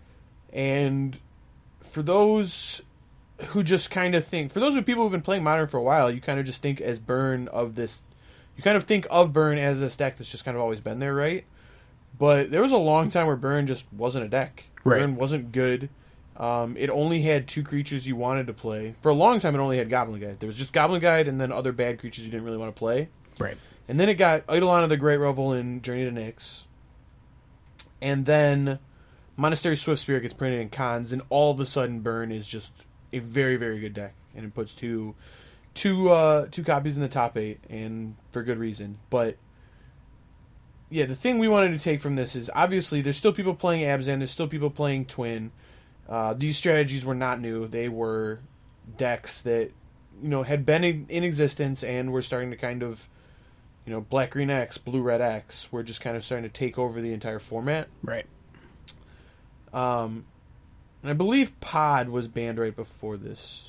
And for those who just kind of think, for those of people who've been playing Modern for a while, you kind of just think as Burn of this, you kind of think of Burn as this deck that's just kind of always been there, right? But there was a long time where Burn just wasn't a deck. Right. Burn wasn't good. It only had 2 creatures you wanted to play. For a long time, it only had Goblin Guide. There was just Goblin Guide and then other bad creatures you didn't really want to play. Right. And then it got Eidolon of the Great Revel and Journey to Nyx. And then Monastery Swift Spirit gets printed in Cons, and all of a sudden Burn is just a very, very good deck. And it puts two copies in the top 8, and for good reason. But yeah, the thing we wanted to take from this is obviously there's still people playing Abzan, there's still people playing Twin. These strategies were not new. They were decks that, had been in existence and were starting to kind of, Black-Green X, Blue-Red X, were just kind of starting to take over the entire format. Right. And I believe Pod was banned right before this.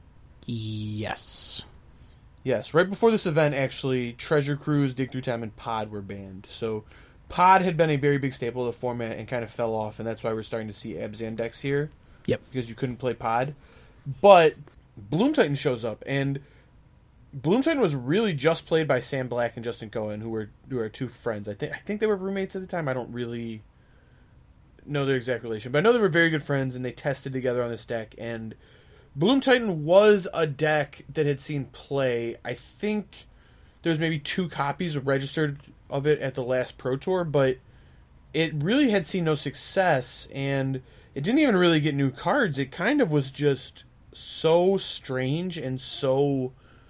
Yes. Yes, right before this event, actually, Treasure Cruise, Dig Through Time, and Pod were banned. So Pod had been a very big staple of the format and kind of fell off, and that's why we're starting to see Abzan decks here. Yep. Because you couldn't play Pod. But Bloom Titan shows up, and Bloom Titan was really just played by Sam Black and Justin Cohen, who are 2 friends. I think they were roommates at the time. I don't really know their exact relation, but I know they were very good friends, and they tested together on this deck, and Bloom Titan was a deck that had seen play. I think there's maybe 2 copies registered of it at the last Pro Tour, but it really had seen no success, and it didn't even really get new cards. It kind of was just so strange and so,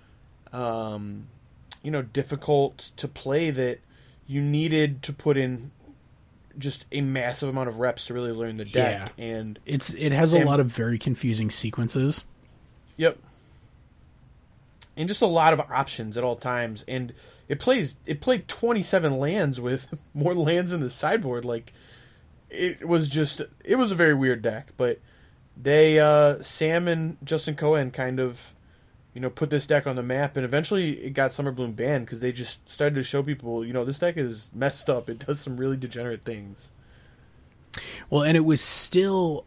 difficult to play that you needed to put in just a massive amount of reps to really learn the deck. Yeah. And it has a lot of very confusing sequences. Yep. And just a lot of options at all times. And it played 27 lands with more lands in the sideboard. Like, it was a very weird deck. But they, Sam and Justin Cohen kind of, put this deck on the map. And eventually it got Summerbloom banned because they just started to show people, this deck is messed up. It does some really degenerate things. Well, and it was still,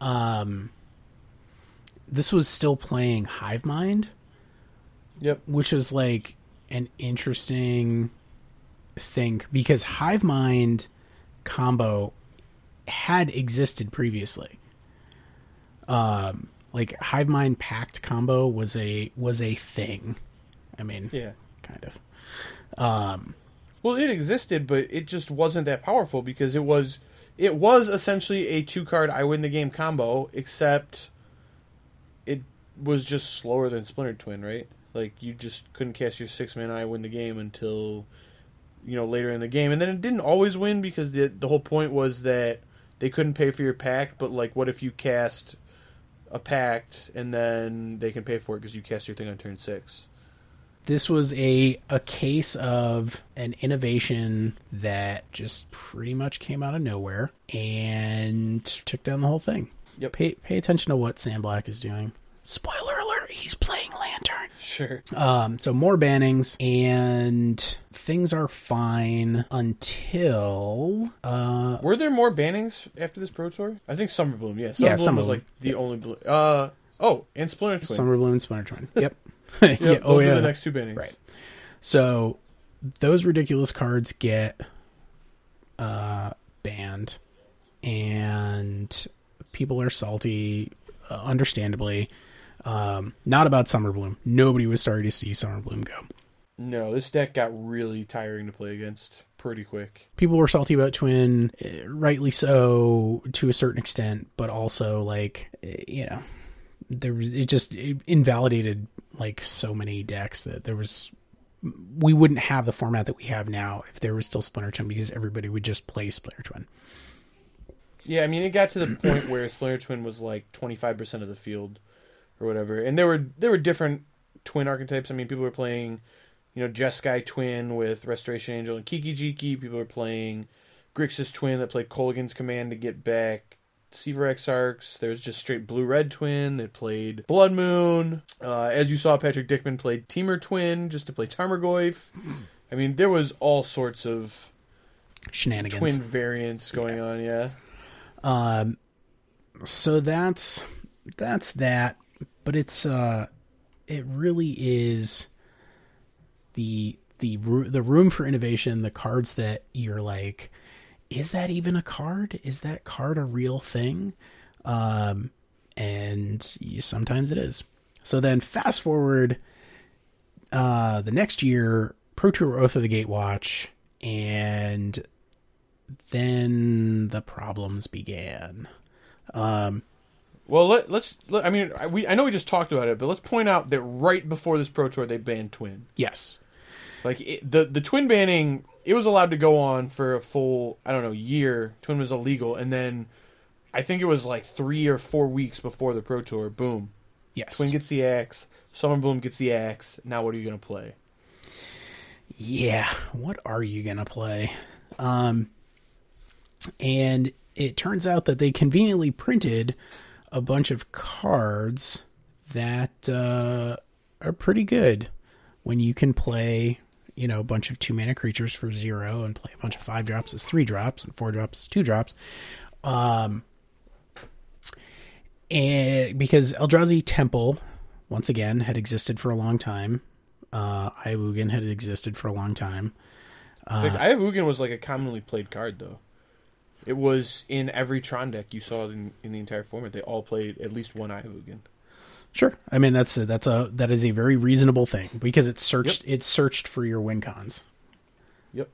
this was still playing Hive Mind. Yep. Which is like an interesting thing because Hive Mind combo had existed previously. Like Hive Mind Pact combo was a thing. I mean, yeah, kind of. Well, it existed, but it just wasn't that powerful because it was essentially a 2-card I win the game combo, except it was just slower than Splintered Twin, right? Like, you just couldn't cast your 6-mana I win the game until, later in the game. And then it didn't always win because the whole point was that they couldn't pay for your pact, but, like, what if you cast a pact and then they can pay for it because you cast your thing on turn 6? This was a case of an innovation that just pretty much came out of nowhere and took down the whole thing. Yep. Pay attention to what Sam Black is doing. Spoiler alert, he's playing Lantern. Sure. So more bannings, and things are fine until... Were there more bannings after this Pro Tour? I think Summer Bloom, yeah. Summer Bloom was like the only... and Splinter Twin. Summer Bloom and Splinter Twin. Yep. Yep, those are the next two bannings. Right. So those ridiculous cards get banned, and people are salty, understandably. Not about Summer Bloom. Nobody was sorry to see Summer Bloom go. No, this deck got really tiring to play against pretty quick. People were salty about Twin, rightly so to a certain extent, but also it invalidated like so many decks that we wouldn't have the format that we have now if there was still Splinter Twin, because everybody would just play Splinter Twin. Yeah, I mean, it got to the point where Splinter Twin was like 25% of the field or whatever, and there were different Twin archetypes. I mean, people were playing, Jeskai Twin with Restoration Angel and Kiki Jiki. People were playing Grixis Twin that played Kolaghan's Command to get back Seaver Exarchs. There's just straight Blue-Red Twin that played Blood Moon. As you saw, Patrick Dickman played Temur Twin just to play Tarmogoyf. I mean, there was all sorts of shenanigans, Twin variants going on, yeah. So that's that, but it's it really is the room for innovation, the cards that you're like, is that even a card? Is that card a real thing? Sometimes it is. So then fast forward the next year, Pro Tour Oath of the Gatewatch, and then the problems began. Well, I know we just talked about it, but let's point out that right before this Pro Tour, they banned Twin. Yes. Like, the Twin banning, it was allowed to go on for a full, year. Twin was illegal, and then I think it was like 3 or 4 weeks before the Pro Tour, boom. Yes. Twin gets the axe, Summer Bloom gets the axe, now what are you going to play? Yeah, what are you going to play? And it turns out that they conveniently printed a bunch of cards that are pretty good when you can play, a bunch of 2-mana creatures for 0 and play a bunch of 5-drops as 3-drops and 4-drops as 2-drops. And because Eldrazi Temple, once again, had existed for a long time. Iougin had existed for a long time. Iougin was like a commonly played card, though. It was in every Tron deck you saw in the entire format. They all played at least one Iougin. Sure. I mean, that is a very reasonable thing, because it's searched for your win cons. Yep.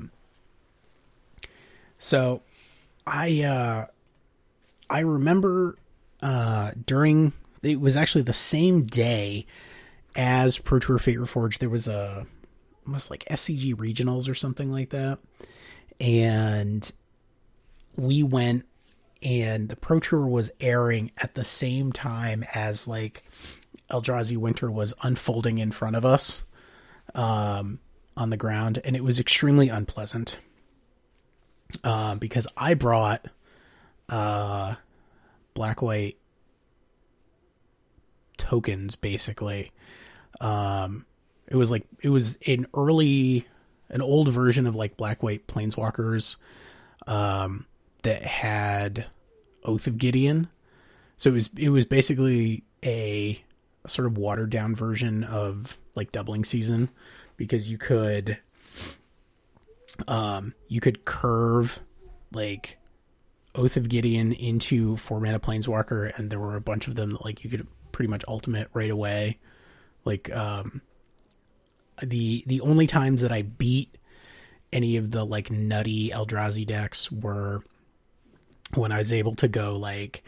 So I remember during, it was actually the same day as Pro Tour Fate Reforged, there was almost like SCG regionals or something like that. And we went, and the Pro Tour was airing at the same time as like Eldrazi Winter was unfolding in front of us on the ground, and it was extremely unpleasant because I brought black-white tokens, basically. It was an old version of like black-white planeswalkers that had Oath of Gideon. So it was basically a sort of watered down version of like Doubling Season, because you could curve like Oath of Gideon into 4-mana planeswalker, and there were a bunch of them that like you could pretty much ultimate right away. Like the only times that I beat any of the like nutty Eldrazi decks were when I was able to go like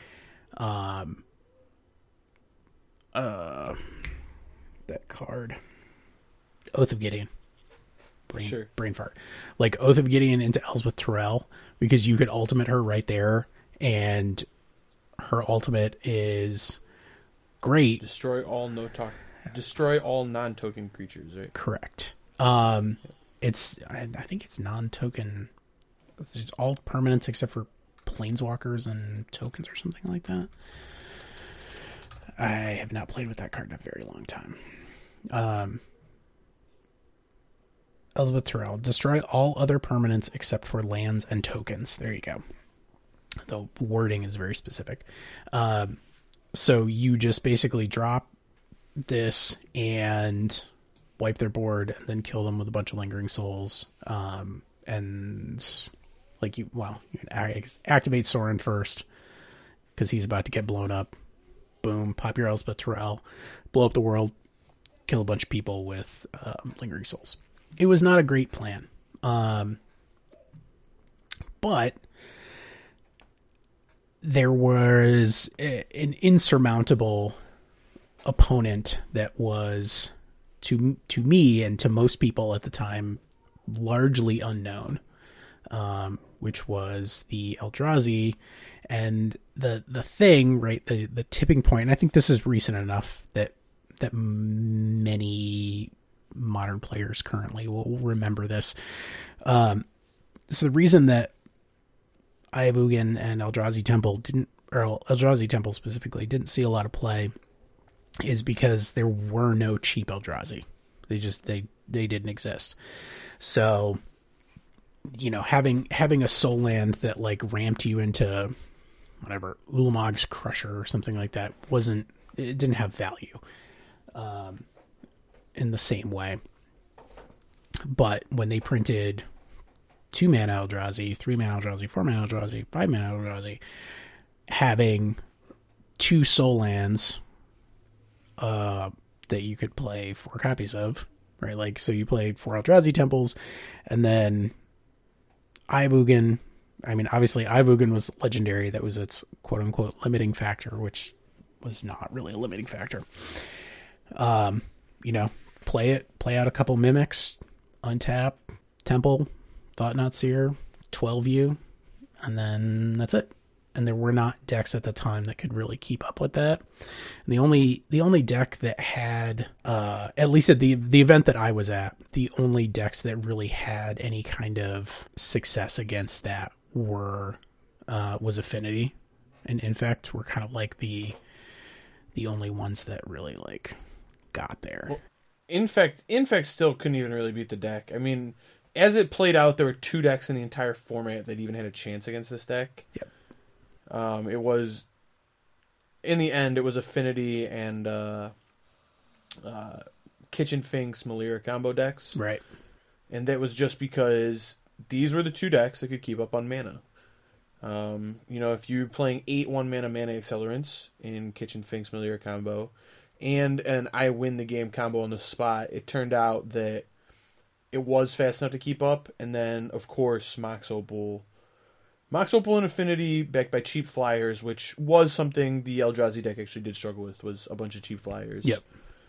that card, Oath of Gideon. Brain fart. Like Oath of Gideon into Elspeth Tirel, because you could ultimate her right there, and her ultimate is great. Destroy all no talk. Destroy all non-token creatures, right? Correct. It's I think it's non-token. It's all permanents except for planeswalkers and tokens or something like that. I have not played with that card in a very long time. Elspeth Terrell. Destroy all other permanents except for lands and tokens. There you go. The wording is very specific. So you just basically drop this and wipe their board and then kill them with a bunch of Lingering Souls. And like you can activate Sorin first because he's about to get blown up. Boom, pop your Elspeth Terrell, blow up the world, kill a bunch of people with Lingering Souls. It was not a great plan. But there was an insurmountable opponent that was, to me and to most people at the time, largely unknown, which was the Eldrazi. And the thing, right, the tipping point, and I think this is recent enough that many modern players currently will remember this. So the reason that Eye of Ugin and Eldrazi Temple Eldrazi Temple specifically didn't see a lot of play is because there were no cheap Eldrazi. They didn't exist. So, you know, having a soul land that like ramped you into whatever Ulamog's Crusher or something like that it didn't have value in the same way. But when they printed 2-mana Eldrazi, 3-mana Eldrazi, 4-mana Eldrazi, 5-mana Eldrazi, having 2 soul lands that you could play 4 copies of, right? Like, so you play 4 Eldrazi Temples, and then Eye of Ugin. I mean, obviously, Eye of Ugin was legendary. That was its quote-unquote limiting factor, which was not really a limiting factor. You know, play out a couple Mimics, untap, Temple, Thought-Knot Seer, 12U, and then that's it. And there were not decks at the time that could really keep up with that. And the only deck that had, at least at the event that I was at, the only decks that really had any kind of success against that was Affinity and Infect were kind of like the only ones that really like got there. Well, Infect still couldn't even really beat the deck. I mean, as it played out, there were 2 decks in the entire format that even had a chance against this deck. Yep. It was, in the end, it was Affinity and Kitchen Finks Melira combo decks. Right. And that was just because these were the 2 decks that could keep up on mana. You know, if you're playing 8 1-mana mana accelerants in Kitchen Finks Melira combo and an I win the game combo on the spot, it turned out that it was fast enough to keep up. And then, of course, Mox Opal and Affinity backed by cheap flyers, which was something the Eldrazi deck actually did struggle with, was a bunch of cheap flyers. Yep.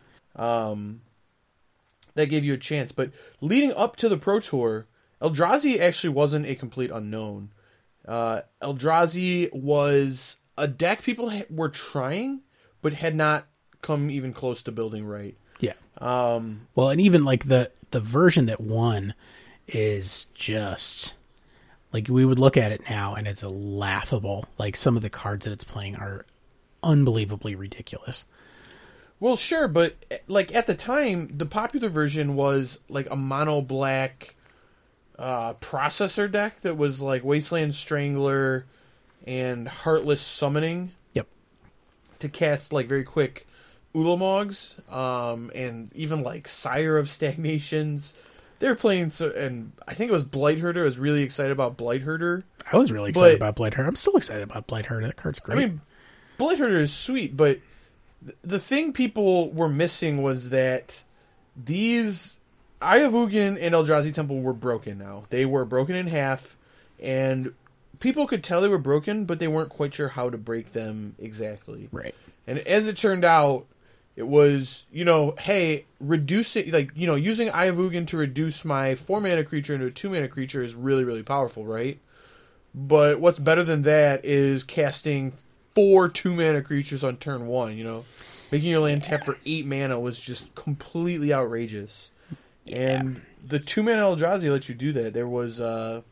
That gave you a chance. But leading up to the Pro Tour, Eldrazi actually wasn't a complete unknown. Eldrazi was a deck people were trying, but had not come even close to building right. Yeah. Well, and even like the version that won is just like, we would look at it now and it's laughable. Like, some of the cards that it's playing are unbelievably ridiculous. Well, sure, but like at the time, the popular version was like a mono black processor deck that was like Wasteland Strangler and Heartless Summoning. Yep. To cast like very quick Ulamogs, and even like Sire of Stagnations. They were playing, and I think it was Blightherder. I was really excited about Blightherder. I was really excited about Blightherder. I'm still excited about Blightherder. That card's great. I mean, Blightherder is sweet, but the thing people were missing was that these Eye of Ugin and Eldrazi Temple were broken now. They were broken in half, and people could tell they were broken, but they weren't quite sure how to break them exactly. Right. And as it turned out, it was, you know, hey, reducing, like, you know, using Eye of Ugin to reduce my 4-mana creature into a 2-mana creature is really, really powerful, right? But what's better than that is casting 4 2-mana creatures on turn 1, Making your land tap for 8 mana was just completely outrageous. And the 2-mana Eldrazi lets you do that. There was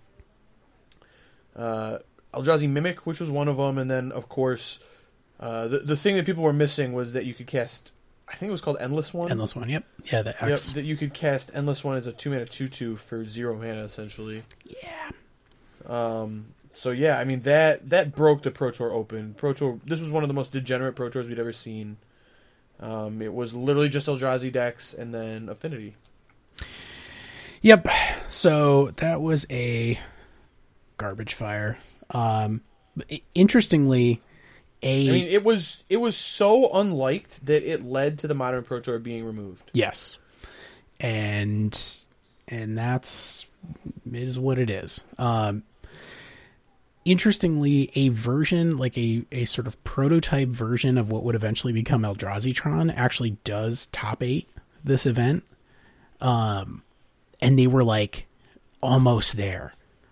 Eldrazi Mimic, which was one of them, and then, of course, the thing that people were missing was that you could cast, I think it was called Endless One. Endless One, yep. Yeah, the X. Yep, that you could cast Endless One as a 2-mana 2/2 for 0 mana, essentially. Yeah. So, yeah, I mean, that broke the Pro Tour open. This was one of the most degenerate Pro Tours we'd ever seen. It was literally just Eldrazi decks and then Affinity. Yep. So that was a garbage fire. Interestingly, it was so unliked that it led to the Modern Pro Tour being removed. Yes, and that's it is what it is. Interestingly, a version, like a sort of prototype version of what would eventually become Eldrazi-tron actually does top 8 this event. And they were like almost there.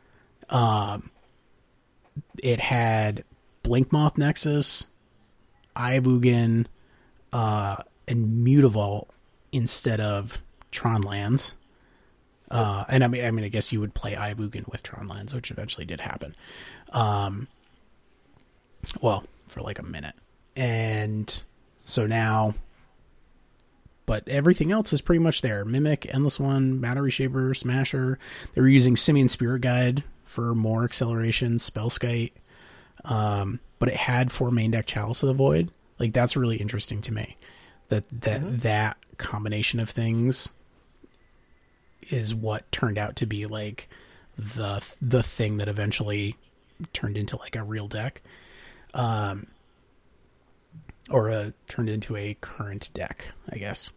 It had Blinkmoth Nexus, Ivugin, and Mutavault instead of Tron Lands. And I mean, I guess you would play Ivugin with Tron Lands, which eventually did happen. Well, for like a minute. And so now, but everything else is pretty much there. Mimic, Endless One, Matter Reshaper, Smasher. They were using Simian Spirit Guide for more acceleration, Spellskite. But it had 4 main deck Chalice of the Void. Like, that's really interesting to me. That combination of things is what turned out to be like the thing that eventually turned into like a real deck, turned into a current deck, I guess.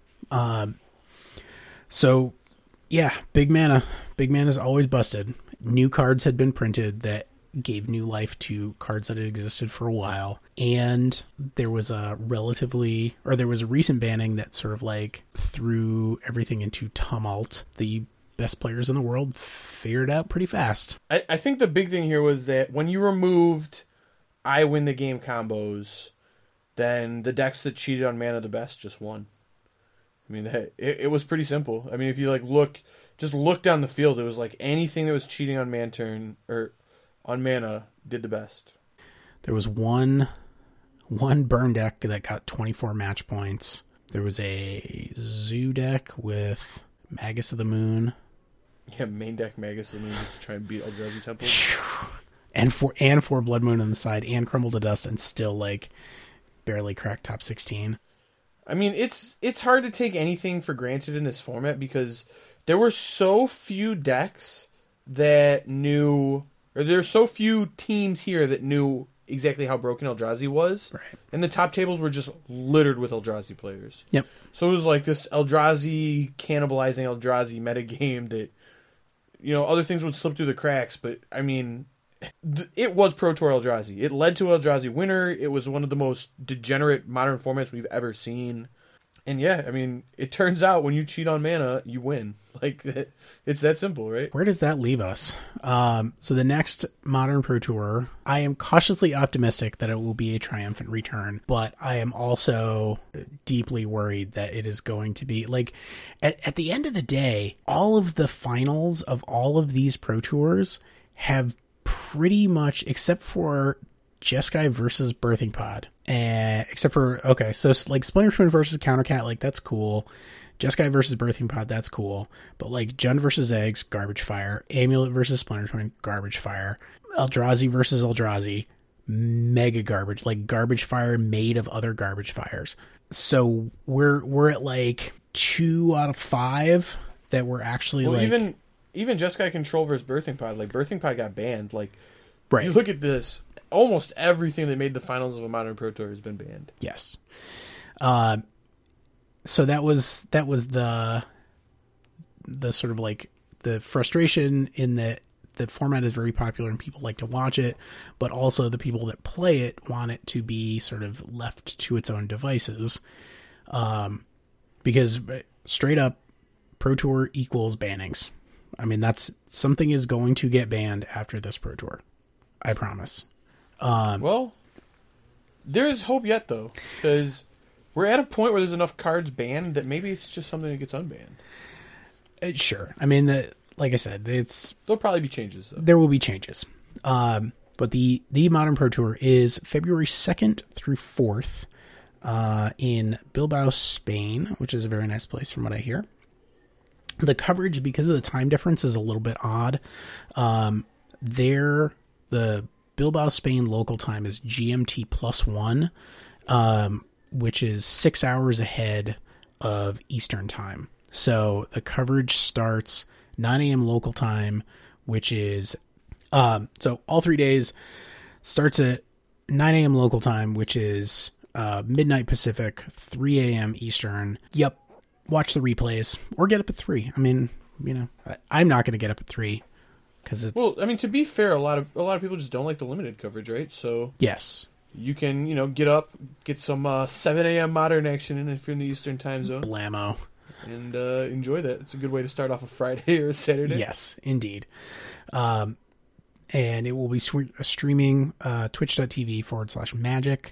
So yeah, big mana is always busted. New cards had been printed that gave new life to cards that had existed for a while, and there was a recent banning that sort of like threw everything into tumult. The best players in the world figured it out pretty fast. I think the big thing here was that when you removed I win the game combos, then the decks that cheated on mana the best just won. I mean, it was pretty simple. I mean, if you like look down the field, it was like anything that was cheating on man turn or on mana did the best. There was one burn deck that got 24 match points. There was a Zoo deck with Magus of the Moon. Yeah, main deck Magus of the Moon to try and beat Eldrazi Temple. And four Blood Moon on the side and Crumble to Dust and still like barely cracked top 16. I mean, it's hard to take anything for granted in this format because there were so few decks that knew, or there are so few teams here that knew exactly how broken Eldrazi was. Right. And the top tables were just littered with Eldrazi players. Yep. So it was like this Eldrazi cannibalizing Eldrazi metagame that, other things would slip through the cracks. But, I mean, it was Pro Tour Eldrazi. It led to Eldrazi winner. It was one of the most degenerate modern formats we've ever seen. And yeah, I mean, it turns out when you cheat on mana, you win. Like, it's that simple, right? Where does that leave us? So the next Modern Pro Tour, I am cautiously optimistic that it will be a triumphant return, but I am also deeply worried that it is going to be, like, at the end of the day, all of the finals of all of these Pro Tours have pretty much, except for Jeskai versus Birthing Pod, except for, okay, so like Splinter Twin versus Countercat, like that's cool. Jeskai versus Birthing Pod, that's cool. But like Jund versus Eggs, garbage fire. Amulet versus Splinter Twin, garbage fire. Eldrazi versus Eldrazi, mega garbage. Like garbage fire made of other garbage fires. So we're at like 2 out of 5 that were actually even Jeskai Control versus Birthing Pod, like Birthing Pod got banned. Like, right. You look at this, almost everything that made the finals of a Modern Pro Tour has been banned. Yes. So that was the sort of like the frustration in that the format is very popular and people like to watch it, but also the people that play it want it to be sort of left to its own devices. Because straight up Pro Tour equals bannings. I mean, that's something is going to get banned after this Pro Tour. I promise. Well, There's hope yet, though, because we're at a point where there's enough cards banned that maybe it's just something that gets unbanned. Sure. I mean, like I said, There'll probably be changes, though. There will be changes. But the Modern Pro Tour is February 2nd through 4th in Bilbao, Spain, which is a very nice place from what I hear. The coverage, because of the time difference, is a little bit odd. The Bilbao, Spain local time is GMT +1, which is 6 hours ahead of Eastern time. So the coverage starts 9 a.m. local time, which is, so all 3 days starts at 9 a.m. local time, which is midnight Pacific, 3 a.m. Eastern. Yep. Watch the replays or get up at 3. I mean, I'm not going to get up at 3 because it's... Well, I mean, to be fair, a lot of people just don't like the limited coverage, right? So yes. You can, get up, get some 7 a.m. modern action in if you're in the Eastern time zone. Blammo. And enjoy that. It's a good way to start off a Friday or a Saturday. Yes, indeed. And it will be streaming twitch.tv/magic.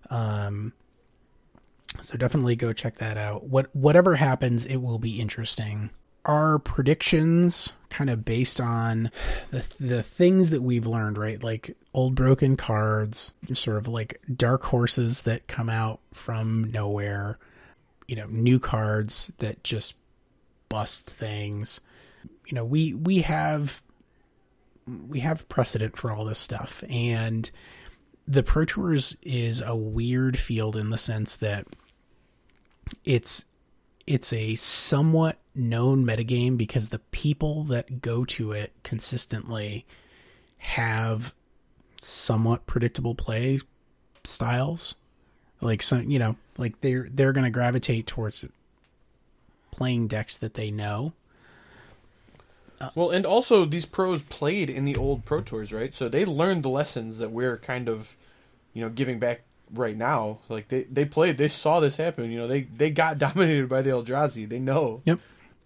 So definitely go check that out. Whatever happens, it will be interesting. Our predictions kind of based on the things that we've learned, right? Like old broken cards, sort of like dark horses that come out from nowhere, new cards that just bust things. We have precedent for all this stuff, and the Pro Tours is a weird field in the sense that it's a somewhat known metagame because the people that go to it consistently have somewhat predictable play styles. Like some, like they're going to gravitate towards playing decks that they know. Well, and also these pros played in the old Pro Tours, right? So they learned the lessons that we're kind of, giving back right now. Like they played, they saw this happen. They got dominated by the Eldrazi. They know. Yep.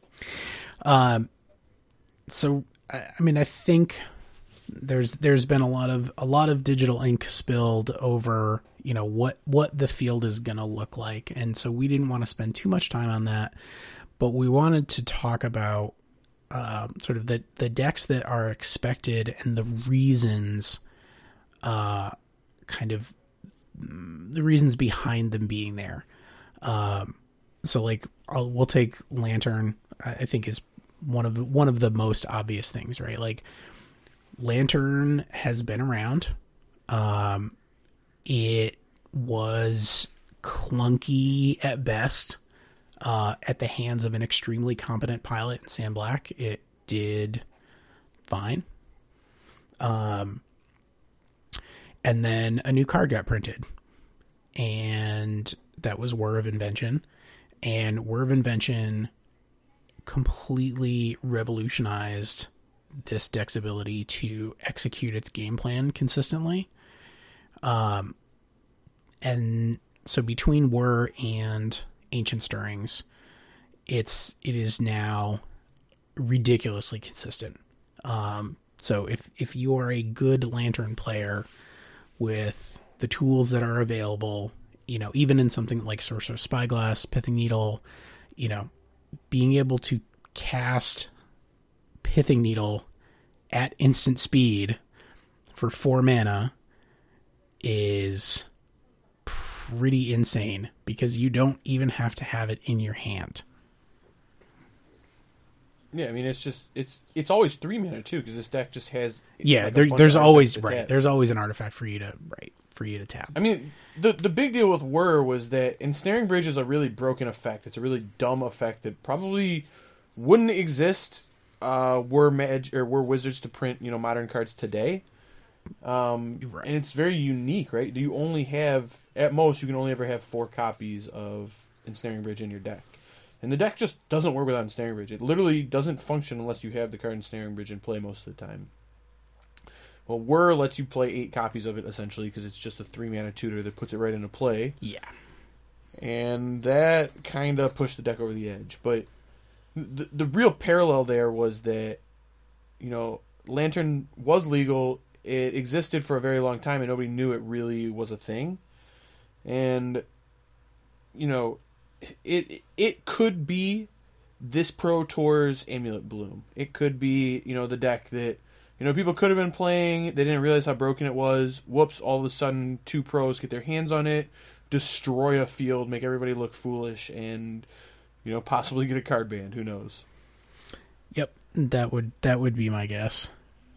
So I mean, I think there's been a lot of digital ink spilled over what the field is going to look like, and so we didn't want to spend too much time on that, but we wanted to talk about sort of the decks that are expected and the reasons, kind of the reasons behind them being there. So like we'll take Lantern. I think is one of the most obvious things, right? Like Lantern has been around. It was clunky at best. At the hands of an extremely competent pilot in Sam Black, it did fine. And then a new card got printed, and that was Whir of Invention. And Whir of Invention completely revolutionized this deck's ability to execute its game plan consistently. And so between Whir and Ancient Stirrings, it is now ridiculously consistent. So if you are a good Lantern player with the tools that are available, even in something like Sorcerer's Spyglass, Pithing Needle, being able to cast Pithing Needle at instant speed for 4 mana is pretty insane because you don't even have to have it in your hand. Yeah, I mean it's always 3 mana too because this deck just has there's always there's always an artifact for you to tap. I mean the big deal with Whir was that Ensnaring Bridge is a really broken effect. It's a really dumb effect that probably wouldn't exist were Wizards to print modern cards today. And it's very unique, right? You only have, at most, you can only ever have 4 copies of Ensnaring Bridge in your deck. And the deck just doesn't work without Ensnaring Bridge. It literally doesn't function unless you have the card Ensnaring Bridge in play most of the time. Well, Whir lets you play 8 copies of it, essentially, because it's just a 3-mana tutor that puts it right into play. Yeah. And that kind of pushed the deck over the edge. But the real parallel there was that, Lantern was legal. It existed for a very long time, and nobody knew it really was a thing. And, it could be this Pro Tour's Amulet Bloom. It could be, the deck that, people could have been playing. They didn't realize how broken it was. Whoops, all of a sudden 2 pros get their hands on it, destroy a field, make everybody look foolish, and, possibly get a card banned. Who knows? Yep, that would be my guess.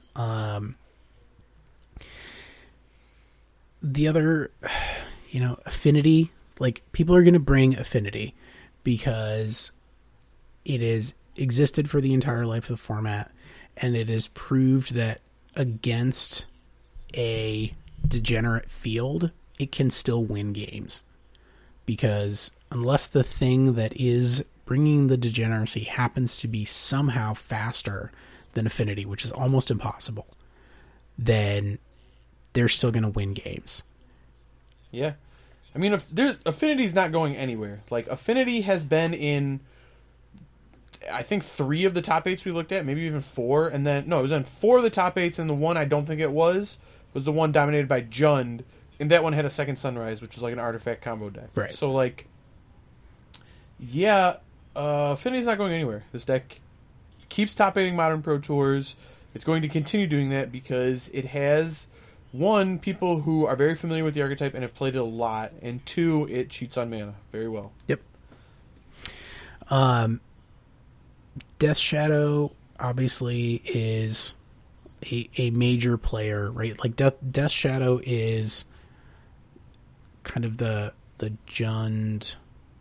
The other, Affinity, like, people are going to bring Affinity because it has existed for the entire life of the format, and it has proved that against a degenerate field, it can still win games. Because unless the thing that is bringing the degeneracy happens to be somehow faster than Affinity, which is almost impossible, then they're still going to win games. Yeah. I mean, Affinity's not going anywhere. Like, Affinity has been in, I think, 3 of the top 8s we looked at, maybe even 4, and then, no, it was in 4 of the top 8s, and the one I don't think it was the one dominated by Jund, and that one had a second Sunrise, which was like an artifact combo deck. Right. So, like, yeah, Affinity's not going anywhere. This deck keeps top 8ing Modern Pro Tours. It's going to continue doing that because it has, 1, people who are very familiar with the archetype and have played it a lot, and 2, it cheats on mana very well. Yep. Death Shadow obviously is a major player, right? Like Death Shadow is kind of the Jund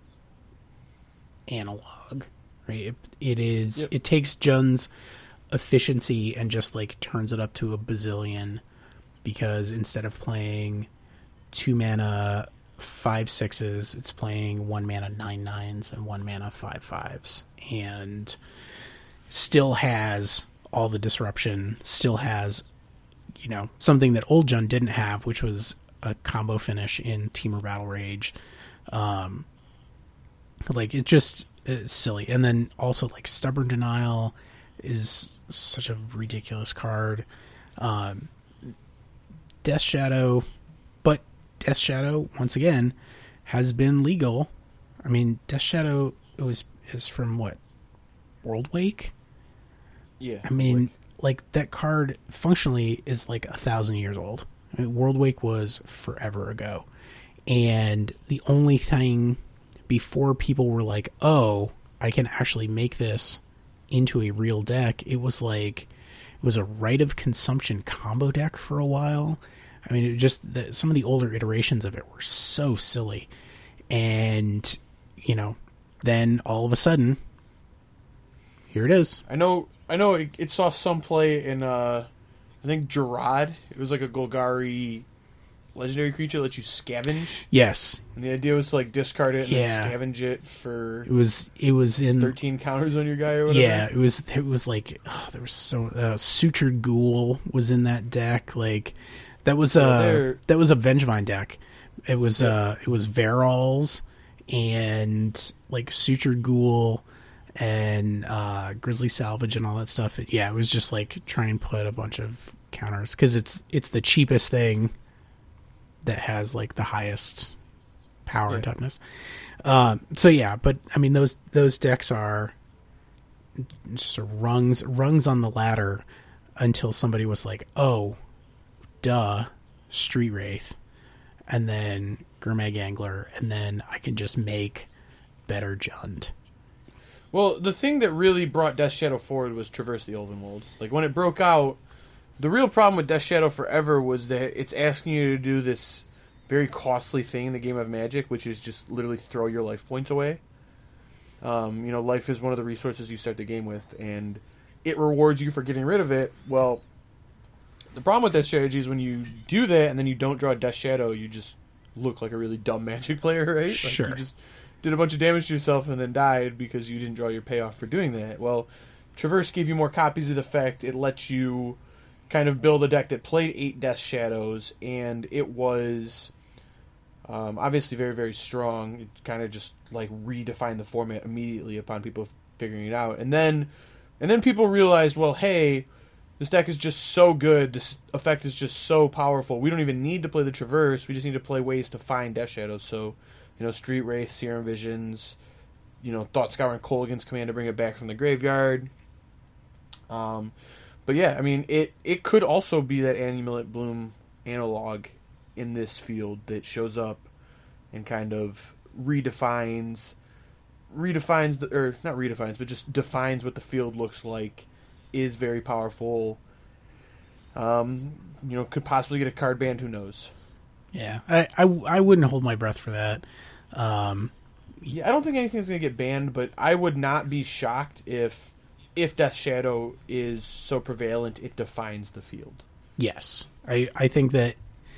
analog, right? It is. Yep. It takes Jund's efficiency and just like turns it up to a bazillion, because instead of playing 2 mana 5/6s, it's playing 1 mana 9/9s and 1 mana 5/5s, and still has all the disruption, still has, something that old Jund didn't have, which was a combo finish in Temur Battle Rage. It's silly. And then also, like, Stubborn Denial is such a ridiculous card. Death Shadow, but Death Shadow, once again, has been legal. I mean, Death Shadow is from what? World Wake? Yeah. I mean, like, that card functionally is like 1,000 years old. I mean, World Wake was forever ago. And the only thing before people were like, oh, I can actually make this into a real deck, it was a Rite of Consumption combo deck for a while. I mean, some of the older iterations of it were so silly. And, then all of a sudden, here it is. I know it saw some play in, I think, Gerard. It was like a Golgari legendary creature that lets you scavenge. Yes. And the idea was to, like, discard it and then scavenge it for... It was in 13 counters on your guy or whatever. Yeah, it was like, there was Sutured Ghoul was in that deck. Like, that was a Vengevine deck. It was Verals and, like, Sutured Ghoul and Grizzly Salvage and all that stuff. It was just like try and put a bunch of counters, because it's the cheapest thing that has like the highest power and toughness. But I mean, those decks are just rungs on the ladder until somebody was like, oh, duh, Street Wraith, and then Gurmag Angler, and then I can just make better Jund. Well, the thing that really brought Death Shadow forward was Traverse the Ulvenwald. Like, when it broke out, the real problem with Death Shadow Forever was that it's asking you to do this very costly thing in the game of Magic, which is just literally throw your life points away. Life is one of the resources you start the game with, and it rewards you for getting rid of it. Well, the problem with that strategy is when you do that and then you don't draw Death Shadow, you just look like a really dumb Magic player, right? Sure. Like, you just did a bunch of damage to yourself and then died because you didn't draw your payoff for doing that. Well, Traverse gave you more copies of the effect. It lets you kind of build a deck that played 8 Death Shadows, and it was obviously very, very strong. It kind of just like redefined the format immediately upon people figuring it out. And then people realized, well, hey, this deck is just so good. This effect is just so powerful. We don't even need to play the Traverse. We just need to play ways to find Death Shadows. So, Street Wraith, Serum Visions, Thought Scour and Kolaghan's Command to bring it back from the graveyard. But yeah, I mean, it could also be that Amulet Bloom analog in this field that shows up and kind of redefines just defines what the field looks like, is very powerful. Could possibly get a card banned, who knows? Yeah, I wouldn't hold my breath for that. Yeah, I don't think anything's going to get banned, but I would not be shocked if Death Shadow is so prevalent it defines the field. Yes. I think that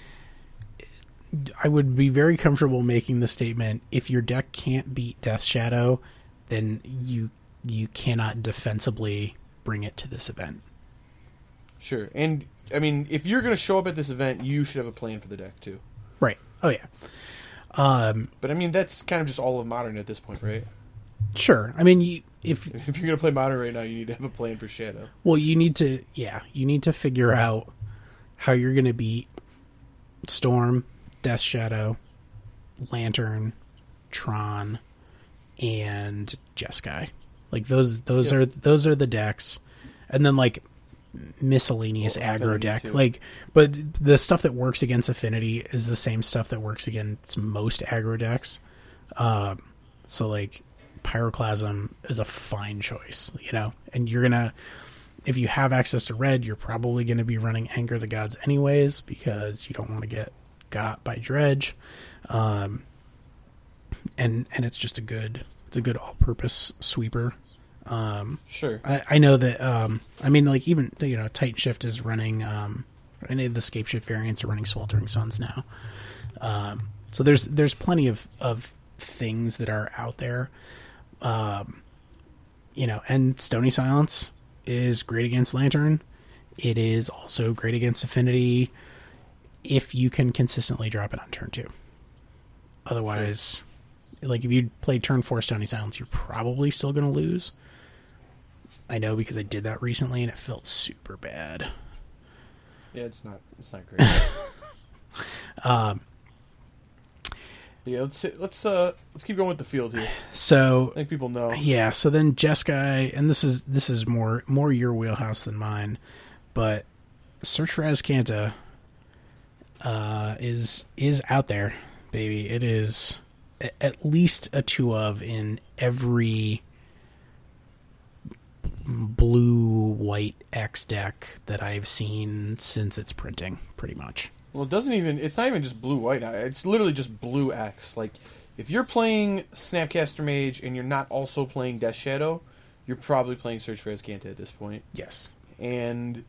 I would be very comfortable making the statement, if your deck can't beat Death Shadow, then you cannot defensively bring it to this event. Sure. And, I mean, if you're going to show up at this event, you should have a plan for the deck, too. Right. Oh, yeah. But, I mean, that's kind of just all of Modern at this point, right? Sure. I mean, if you're going to play Modern right now, you need to have a plan for Shadow. Well, you need to figure out how you're going to beat Storm, Death Shadow, Lantern, Tron, and Jeskai. Like those are the decks, and then like miscellaneous aggro deck. Too. Like, but the stuff that works against Affinity is the same stuff that works against most aggro decks. So like Pyroclasm is a fine choice, and you're gonna, if you have access to red, you're probably gonna be running Anger the Gods anyways because you don't want to get got by Dredge, and it's just a good all-purpose sweeper. Sure. I know that I mean, like, even Titan Shift is running any of the Scape Shift variants are running Sweltering Suns now, so there's plenty of things that are out there, and Stony Silence is great against Lantern. It is also great against Affinity if you can consistently drop it on turn 2. Otherwise, like, if you play turn 4 Stony Silence, you're probably still going to lose. I know because I did that recently and it felt super bad. Yeah, it's not great. Yeah, let's keep going with the field here. So I think people know. Yeah, so then Jeskai, and this is more your wheelhouse than mine, but Search for Azcanta is out there, baby. It is at least a 2 of in every blue-white X deck that I've seen since its printing, pretty much. Well, it's not even just blue-white now. It's literally just blue X. Like, if you're playing Snapcaster Mage and you're not also playing Death Shadow, you're probably playing Search for Azcanta at this point. Yes. And,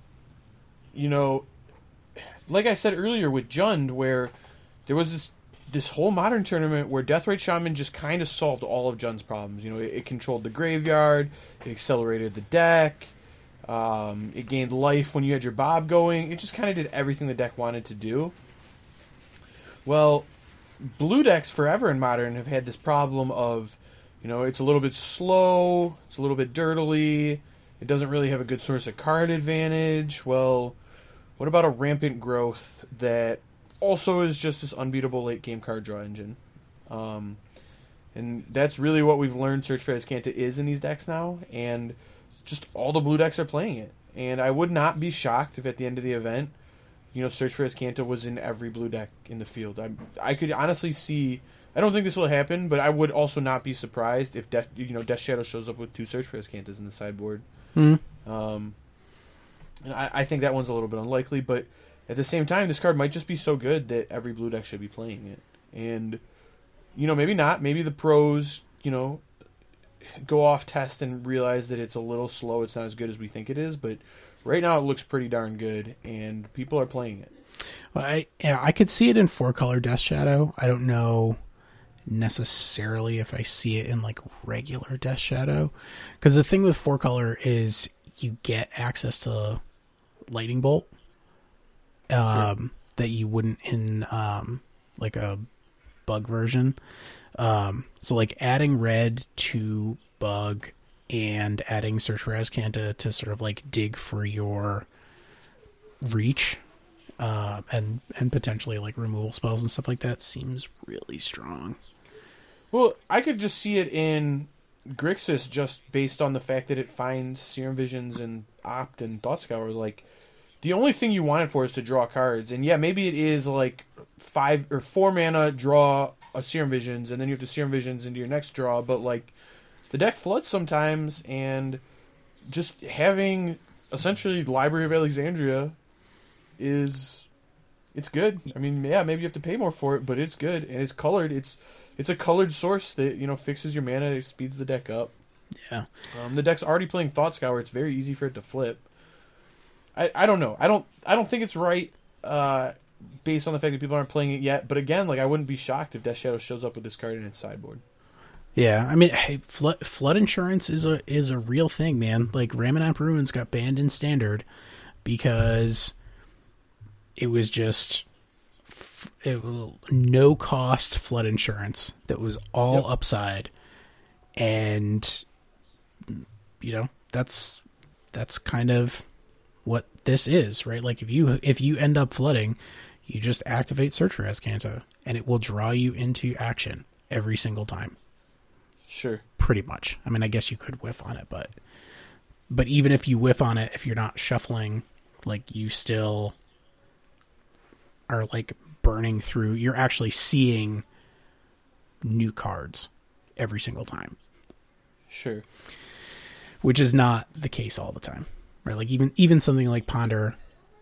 like I said earlier with Jund, where there was this whole Modern tournament where Deathrite Shaman just kind of solved all of Jund's problems. It controlled the graveyard, it accelerated the deck, it gained life when you had your Bob going. It just kind of did everything the deck wanted to do. Well, blue decks forever in Modern have had this problem of, it's a little bit slow, it's a little bit dirtily, it doesn't really have a good source of card advantage. Well, what about a Rampant Growth that also is just this unbeatable late game card draw engine? And that's really what we've learned Search for Azcanta is in these decks now, and just all the blue decks are playing it. And I would not be shocked if at the end of the event, Search for Azcanta was in every blue deck in the field. I could honestly see, I don't think this will happen, but I would also not be surprised if Death Shadow shows up with 2 Search for Azcantas in the sideboard. Mm-hmm. I think that one's a little bit unlikely, but at the same time, this card might just be so good that every blue deck should be playing it. And, maybe not. Maybe the pros, go off test and realize that it's a little slow. It's not as good as we think it is, but right now it looks pretty darn good, and people are playing it. Well, I could see it in 4-color Death Shadow. I don't know necessarily if I see it in like regular Death Shadow, because the thing with 4-color is you get access to Lightning Bolt that you wouldn't in like a bug version. So like adding red to bug and adding Search for Azcanta to sort of like dig for your reach, and potentially like removal spells and stuff like that seems really strong. Well, I could just see it in Grixis just based on the fact that it finds Serum Visions and Opt and Thought Scour. Like, the only thing you want it for is to draw cards. And yeah, maybe it is like 5 or 4 mana, draw a Serum Visions, and then you have to Serum Visions into your next draw. But like, the deck floods sometimes, and just having essentially Library of Alexandria it's good. I mean, yeah, maybe you have to pay more for it, but it's good, and it's colored. It's a colored source that, you know, fixes your mana. It speeds the deck up. Yeah. The deck's already playing Thought Scour. It's very easy for it to flip. I don't know. I don't think it's right based on the fact that people aren't playing it yet. But again, like, I wouldn't be shocked if Death Shadow shows up with this card in its sideboard. Yeah, I mean, hey, flood insurance is a real thing, man. Like, Ramunap Ruins got banned in Standard because it was just no cost flood insurance that was all upside, and you know, that's kind of what this is, right? Like, if you end up flooding, you just activate Search for Azcanta, and it will draw you into action every single time. Sure. Pretty much. I mean, I guess you could whiff on it, but even if you whiff on it, if you're not shuffling, like, you still are like burning through. You're actually seeing new cards every single time. Sure. Which is not the case all the time, right? Like, even something like Ponder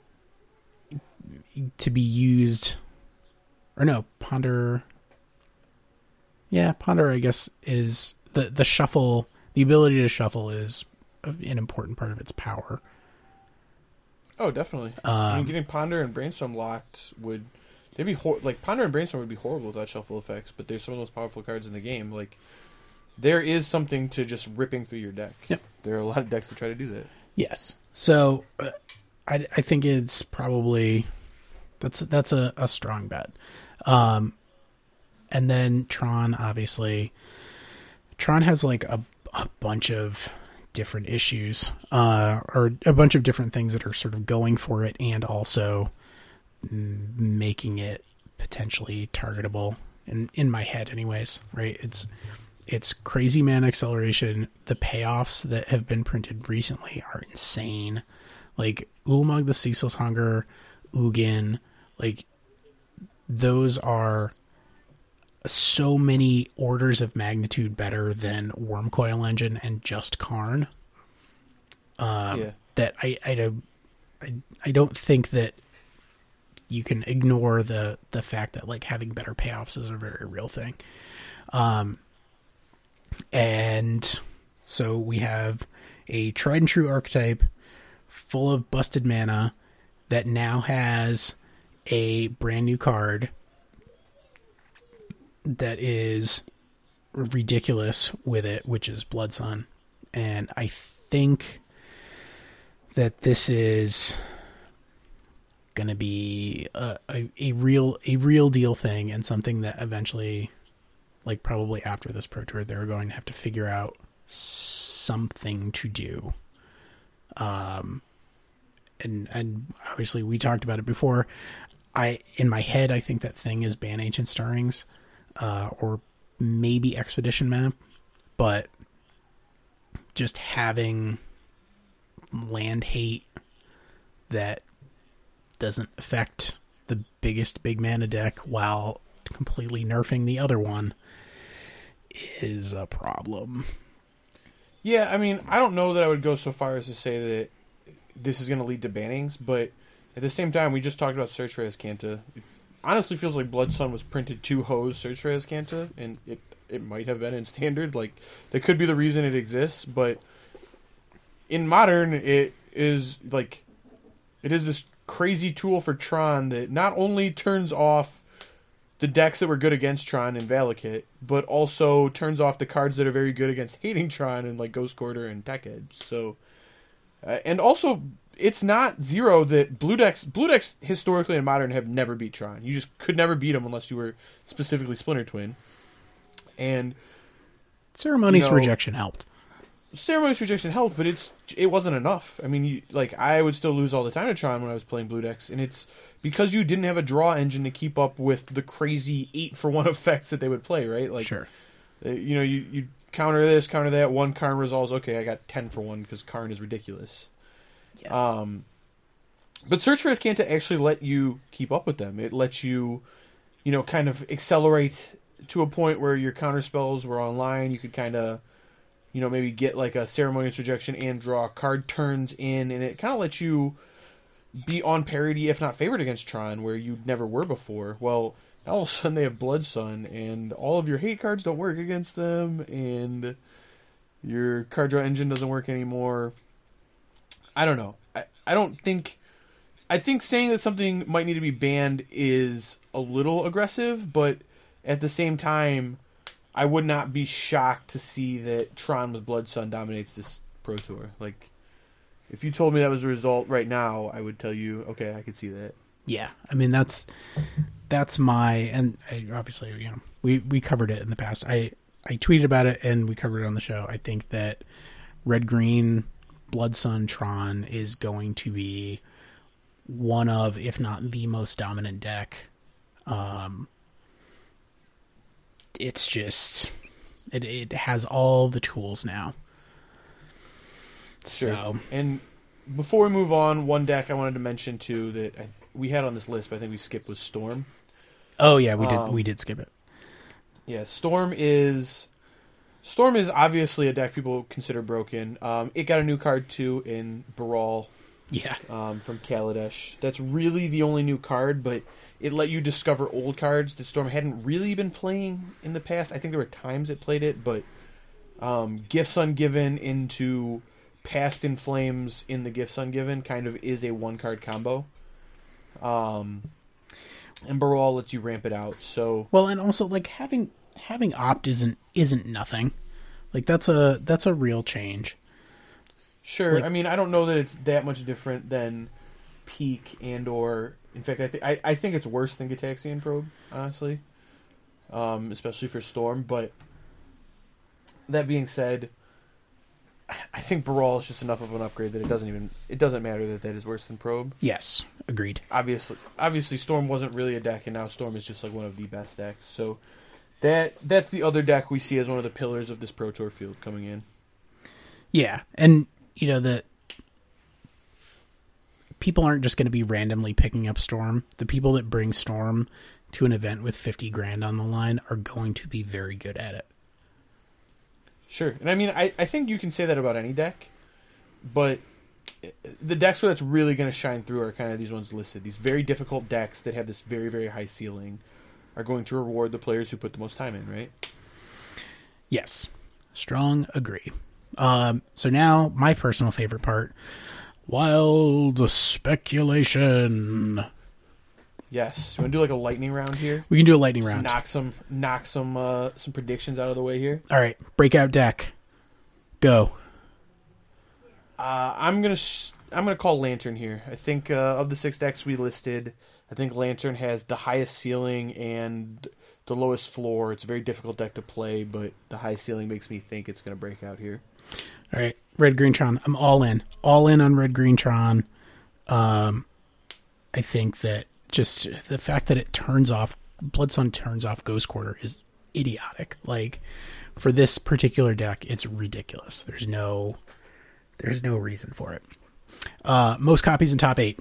to be used, or no, Ponder. Yeah, Ponder, I guess, is the shuffle. The ability to shuffle is an important part of its power. Oh, definitely. I mean, getting Ponder and Brainstorm locked would... They'd be like, Ponder and Brainstorm would be horrible without shuffle effects, but they're some of the most powerful cards in the game. Like, there is something to just ripping through your deck. Yep. There are a lot of decks that try to do that. Yes. So, I think it's probably... That's a strong bet. And then Tron, obviously. Tron has like a bunch of different issues, or a bunch of different things that are sort of going for it and also making it potentially targetable in my head anyways, right? It's crazy mana acceleration. The payoffs that have been printed recently are insane. Like Ulamog the Ceaseless Hunger, Ugin, like those are so many orders of magnitude better than Wormcoil Engine and just Karn. That I don't think that you can ignore the fact that like having better payoffs is a very real thing. And so we have a tried and true archetype full of busted mana that now has a brand new card that is ridiculous with it, which is Blood Sun. And I think that this is going to be a real deal thing, and something that eventually, like probably after this Pro Tour, they're going to have to figure out something to do. And obviously we talked about it before. In my head, I think that thing is ban Ancient Starrings, or maybe Expedition Map, but just having land hate that doesn't affect the biggest big mana deck while completely nerfing the other one is a problem. Yeah, I mean, I don't know that I would go so far as to say that this is going to lead to bannings, but at the same time, we just talked about Search for Azcanta. It honestly feels like Blood Sun was printed to hose Search for Azcanta, and it might have been in Standard. Like, that could be the reason it exists, but in Modern, it is this crazy tool for Tron that not only turns off the decks that were good against Tron and Valakut, but also turns off the cards that are very good against hating Tron and like Ghost Quarter and Tech Edge. So, and also, it's not zero that blue decks historically in Modern have never beat Tron. You just could never beat them unless you were specifically Splinter Twin. And Ceremonies Rejection helped. Ceremonious Rejection helped, but it wasn't enough. I mean, I would still lose all the time to Tron when I was playing blue decks, and it's because you didn't have a draw engine to keep up with the crazy 8-for-1 effects that they would play, right? Like, sure. You counter this, counter that, one Karn resolves, okay, I got 10-for-1 because Karn is ridiculous. Yes. But Search for Azcanta actually let you keep up with them. It lets you, kind of accelerate to a point where your counter spells were online. You could kind of, maybe get like a Ceremonious Rejection and draw card turns in, and it kind of lets you be on parity, if not favored against Tron, where you never were before. Well, now all of a sudden they have Blood Sun, and all of your hate cards don't work against them, and your card draw engine doesn't work anymore. I don't know. I think saying that something might need to be banned is a little aggressive, but at the same time, I would not be shocked to see that Tron with Blood Sun dominates this Pro Tour. Like, if you told me that was the result right now, I would tell you, okay, I could see that. Yeah, I mean that's my, and obviously we covered it in the past. I tweeted about it and we covered it on the show. I think that Red Green Blood Sun Tron is going to be one of, if not the most dominant deck. It's just it has all the tools now. Sure. So, and before we move on, one deck I wanted to mention too that we had on this list, but I think we skipped, was Storm. Oh yeah, we did skip it. Yeah, Storm is obviously a deck people consider broken. It got a new card too in Baral. Yeah. From Kaladesh. That's really the only new card, but it let you discover old cards that Storm hadn't really been playing in the past. I think there were times it played it, but Gifts Ungiven into Past in Flames in the Gifts Ungiven kind of is a one-card combo. And Baral lets you ramp it out. So well, and also like having Opt isn't nothing. Like that's a real change. Sure. Like, I mean, I don't know that it's that much different than Peak and or in fact, I think it's worse than Gitaxian Probe, honestly, especially for Storm. But that being said, I think Baral is just enough of an upgrade that it doesn't matter that is worse than Probe. Yes, agreed. Obviously, Storm wasn't really a deck, and now Storm is just like one of the best decks. So that's the other deck we see as one of the pillars of this Pro Tour field coming in. Yeah, and the people aren't just going to be randomly picking up Storm. The people that bring Storm to an event with $50,000 on the line are going to be very good at it. Sure. And I mean, I think you can say that about any deck, but the decks where that's really going to shine through are kind of these ones listed. These very difficult decks that have this very, very high ceiling are going to reward the players who put the most time in, right? Yes. Strong agree. So now, my personal favorite part, wild speculation. Yes. You want to do like a lightning round here? We can do a lightning round. Knock some predictions out of the way here. All right, breakout deck. Go. I'm gonna call Lantern here. I think of the 6 decks we listed, I think Lantern has the highest ceiling and the lowest floor. It's a very difficult deck to play, but the high ceiling makes me think it's gonna break out here. All right, Red Green Tron. I'm all in on Red Green Tron. I think that just the fact that it turns off Blood Sun turns off Ghost Quarter is idiotic. Like, for this particular deck, it's ridiculous. There's no reason for it. Most copies in top 8.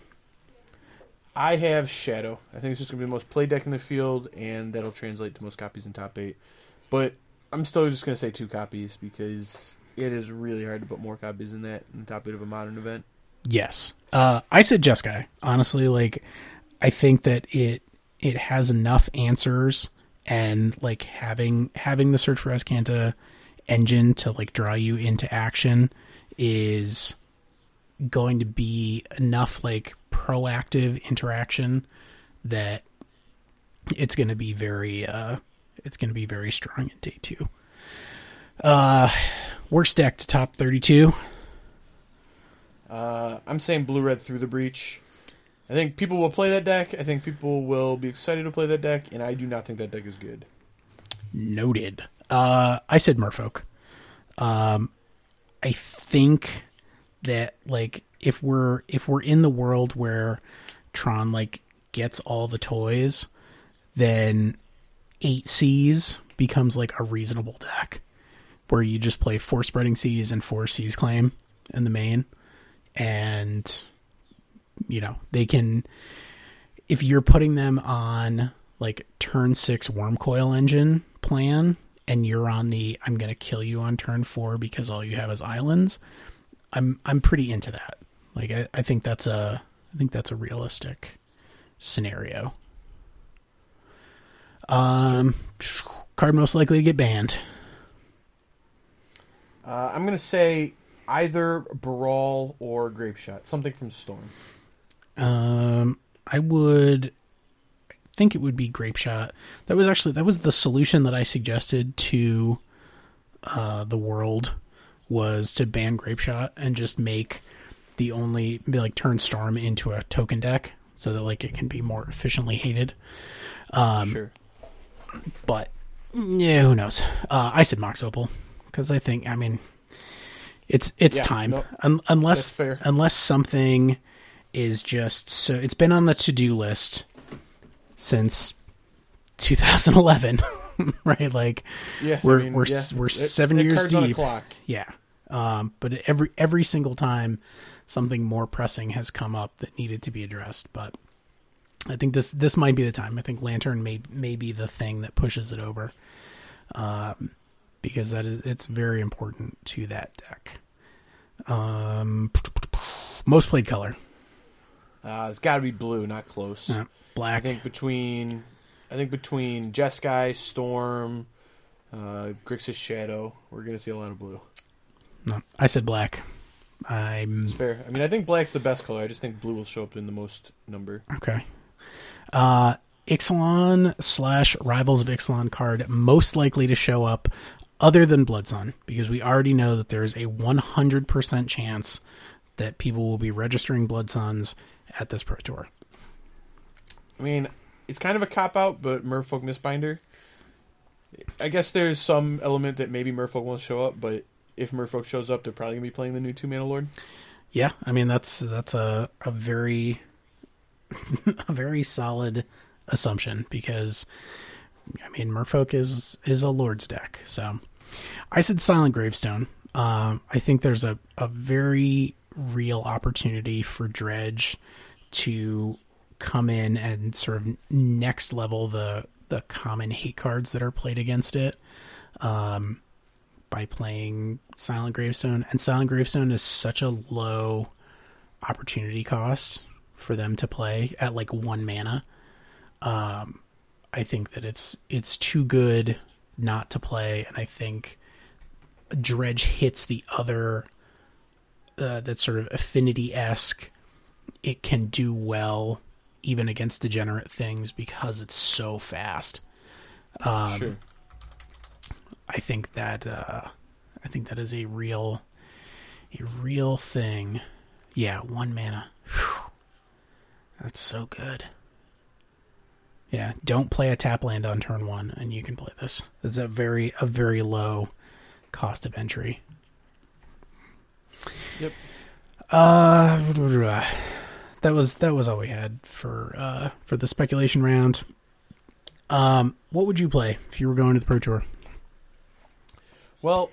I have Shadow. I think it's just going to be the most played deck in the field, and that'll translate to most copies in top 8. But I'm still just going to say 2 copies because it is really hard to put more copies than that in the top 8 of a modern event. Yes. I said Jeskai. Honestly, like, I think that it has enough answers, and like having the Search for Azcanta engine to like draw you into action is going to be enough like proactive interaction that it's going to be very strong in day 2. Worst deck to top 32. I'm saying Blue-Red Through the Breach. I think people will play that deck. I think people will be excited to play that deck, and I do not think that deck is good. Noted. I said Merfolk. I think that like if we're in the world where Tron like gets all the toys, then 8 Seas becomes like a reasonable deck where you just play 4 Spreading Seas and 4 Seas Claim in the main, and they can, if you're putting them on like turn 6 Worm Coil Engine plan and you're on the I'm gonna kill you on turn 4 because all you have is islands, I'm pretty into that. Like I think that's a realistic scenario. Card most likely to get banned. I'm gonna say either Brawl or Grape Shot, something from Storm. I think it would be Grape Shot. That was the solution that I suggested to the world, was to ban Grape Shot and just turn Storm into a token deck so that like it can be more efficiently hated. Sure. But yeah, who knows? I said Mox Opal because I think, it's time. No, unless something is just so. It's been on the to-do list since 2011, right? Like, we're 7 years deep. On the clock. Yeah. But every single time something more pressing has come up that needed to be addressed. But I think this might be the time. I think Lantern may be the thing that pushes it over, because it's very important to that deck. Most played color. It's got to be blue, not close. Black. I think between Jeskai, Storm, Grixis Shadow, we're gonna see a lot of blue. No, I said black. It's fair. I think black's the best color. I just think blue will show up in the most number. Okay. Ixalan / Rivals of Ixalan card most likely to show up other than Blood Sun, because we already know that there's a 100% chance that people will be registering Blood Suns at this Pro Tour. It's kind of a cop-out, but Merfolk Mistbinder. I guess there's some element that maybe Merfolk won't show up, but if Merfolk shows up, they're probably going to be playing the new 2-mana Lord. Yeah, that's a very a very solid assumption, because Merfolk is a Lord's deck. So I said Silent Gravestone. I think there's a very real opportunity for Dredge to come in and sort of next level the common hate cards that are played against it, by playing Silent Gravestone. And Silent Gravestone is such a low opportunity cost for them to play at like 1 mana. I think that it's too good not to play, and I think Dredge hits the other that sort of affinity-esque. It can do well even against degenerate things because it's so fast. Sure. I think that is a real thing. Yeah, 1 mana. Whew. That's so good. Yeah, don't play a tap land on turn 1, and you can play this. It's a very low cost of entry. Yep. That was all we had for the speculation round. What would you play if you were going to the Pro Tour? Well,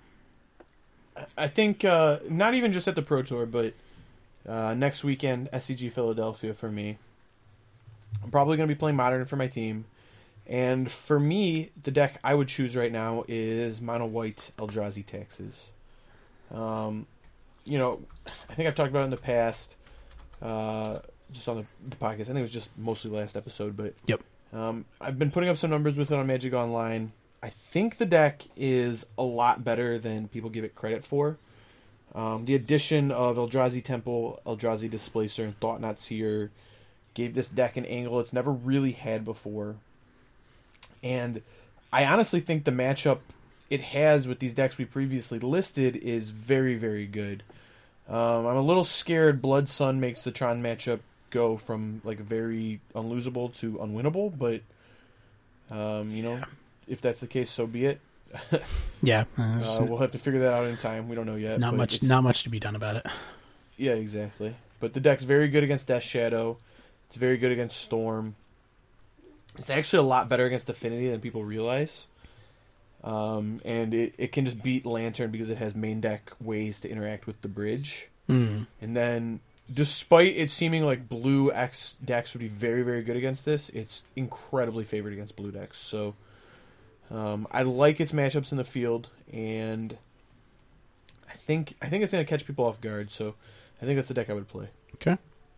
I think not even just at the Pro Tour, but next weekend, SCG Philadelphia for me. I'm probably going to be playing Modern for my team. And for me, the deck I would choose right now is Mono White Eldrazi Taxes. I think I've talked about it in the past, just on the podcast. I think it was just mostly last episode, but yep. I've been putting up some numbers with it on Magic Online. I think the deck is a lot better than people give it credit for. The addition of Eldrazi Temple, Eldrazi Displacer, and Thought-Knot Seer gave this deck an angle it's never really had before. And I honestly think the matchup it has with these decks we previously listed is very, very good. I'm a little scared Blood Sun makes the Tron matchup go from like very unlosable to unwinnable, but if that's the case, so be it. Yeah, We'll have to figure that out in time. We don't know yet. not much to be done about it. Yeah, exactly. But the deck's very good against Death Shadow. It's very good against Storm. It's actually a lot better against Affinity than people realize. And it can just beat Lantern because it has main deck ways to interact with the bridge. And then, despite it seeming like blue X decks would be very, very good against this, it's incredibly favored against blue decks. So, I like its matchups in the field, and I think it's going to catch people off guard. So, I think that's the deck I would play. Okay.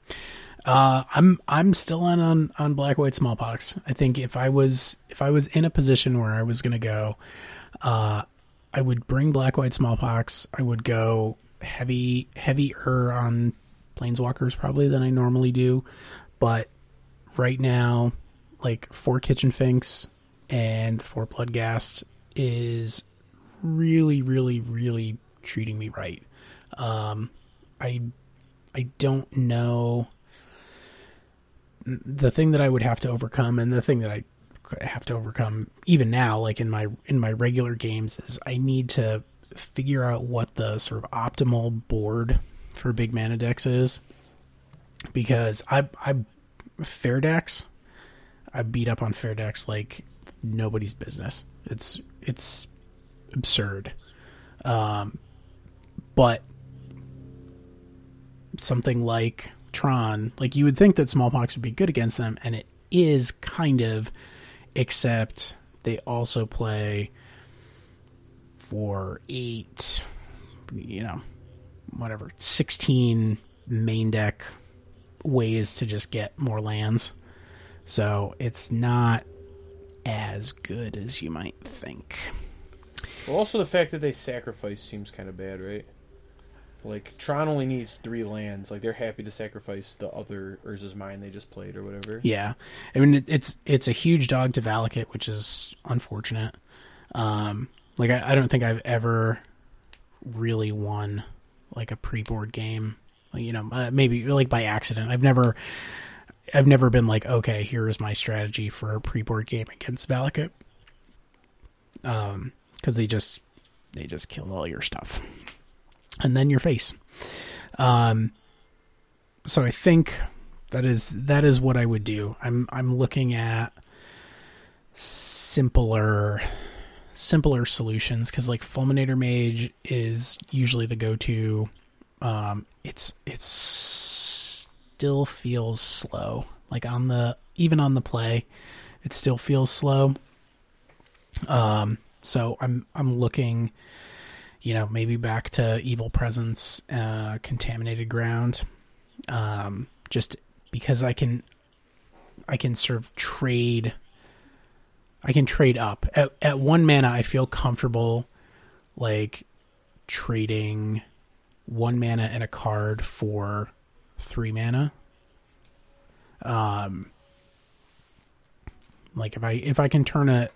I'm still on black white smallpox. I think if I was in a position where I was going to go, I would bring black white smallpox. I would go heavier on planeswalkers probably than I normally do, but right now, like 4 Kitchen Finks and 4 Bloodghast is really, really, really treating me right. I don't know. The thing that I would have to overcome, and the thing that I have to overcome even now, like in my regular games, is I need to figure out what the sort of optimal board for big mana decks is, because I fair decks, I beat up on fair decks like nobody's business. It's absurd. But something like Tron, like you would think that smallpox would be good against them, and it is kind of, except they also play for 8, 16 main deck ways to just get more lands. So it's not as good as you might think. Well, also the fact that they sacrifice seems kind of bad, right? Like, Tron only needs 3 lands. Like, they're happy to sacrifice the other Urza's Mine they just played or whatever. Yeah. I mean, it's a huge dog to Valakut, which is unfortunate. Like, I don't think I've ever really won, like, a pre-board game. Like, maybe, like, by accident. I've never been like, okay, here is my strategy for a pre-board game against Valakut. Because they just kill all your stuff. And then your face. So I think that is what I would do. I'm looking at simpler solutions, because like Fulminator Mage is usually the go-to. It's still feels slow. Like even on the play, it still feels slow. So I'm looking, maybe back to Evil Presence, Contaminated Ground, just because I can sort of trade. I can trade up at 1 mana. I feel comfortable, like trading 1 mana and a card for 3 mana. Like if I can turn a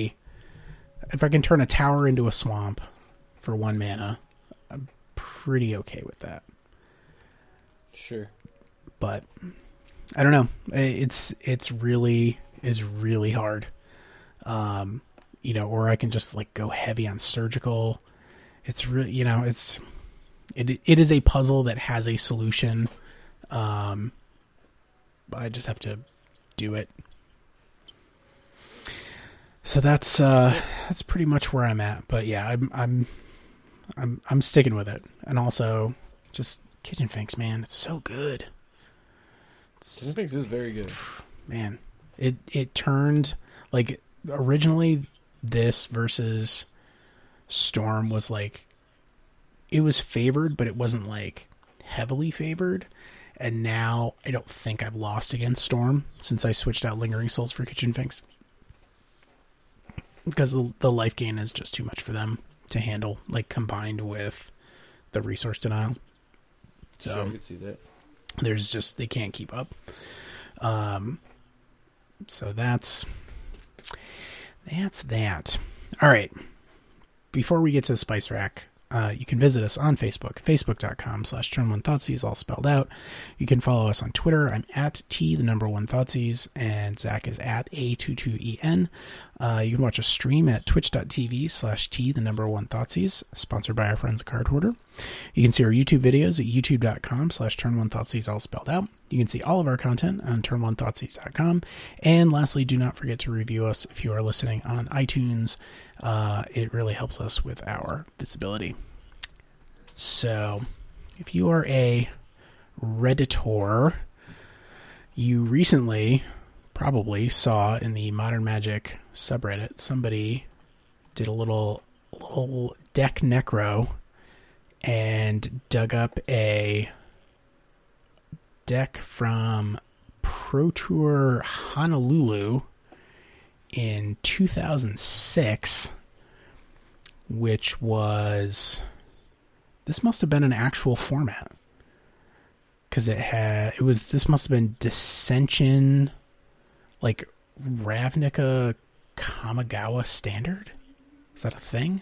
tower into a swamp for 1 mana, I'm pretty okay with that. Sure. But I don't know. It's really hard. Or I can just like go heavy on surgical. It's really, it is a puzzle that has a solution. But I just have to do it. So that's pretty much where I'm at. But yeah, I'm sticking with it. And also just Kitchen Finks, man, it's so good. Kitchen Finks is very good. Man, it turned, like, originally this versus Storm was like, it was favored, but it wasn't like heavily favored. And now I don't think I've lost against Storm since I switched out Lingering Souls for Kitchen Finks, because the life gain is just too much for them to handle, like combined with the resource denial. So sure, I could see that. There's just, they can't keep up. So that's that. All right. Before we get to the spice rack, you can visit us on Facebook, facebook.com/turn1thoughtseize, all spelled out. You can follow us on Twitter. I'm at T1Thoughtseize, and Zach is at A22EN. You can watch a stream at twitch.tv/T1Thoughtseize, sponsored by our friends at Card Hoarder. You can see our YouTube videos at youtube.com/turn1thoughtseize, all spelled out. You can see all of our content on turn1thoughtseize.com. And lastly, do not forget to review us if you are listening on iTunes. It really helps us with our visibility. So, if you are a Redditor, you recently probably saw in the Modern Magic subreddit somebody did a little deck necro and dug up a deck from Pro Tour Honolulu in 2006, which was, this must have been an actual format, because this must have been Dissension, like Ravnica Kamigawa Standard. Is that a thing?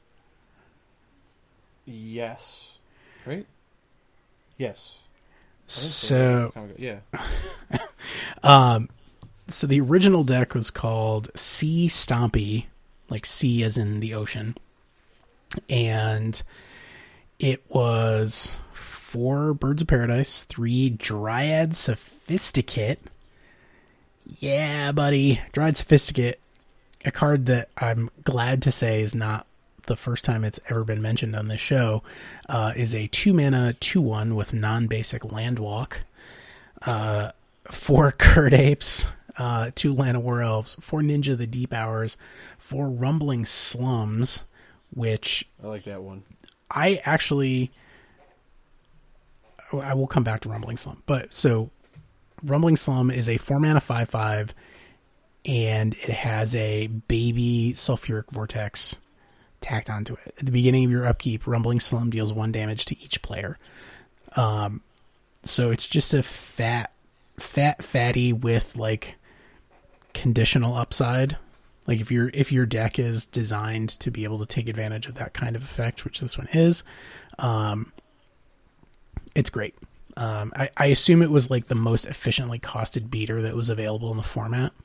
Yes. Right? Yes. So, yeah. So the original deck was called Sea Stompy, like sea as in the ocean. And it was 4 Birds of Paradise, 3 Dryad Sophisticate. Yeah, buddy. Dryad Sophisticate, a card that I'm glad to say is not the first time it's ever been mentioned on this show, is a 2-mana 2/1 with non-basic land walk. 4 Curd Apes, 2 Llanowar Elves, 4 Ninja the Deep Hours, 4 Rumbling Slums, which I like that one. I will come back to Rumbling Slum. But so Rumbling Slum is a 4-mana 5/5, and it has a baby Sulfuric Vortex tacked onto it. At the beginning of your upkeep, Rumbling Slum deals 1 damage to each player. So it's just a fatty with like conditional upside. Like if your deck is designed to be able to take advantage of that kind of effect, which this one is, it's great. I assume it was like the most efficiently costed beater that was available in the format.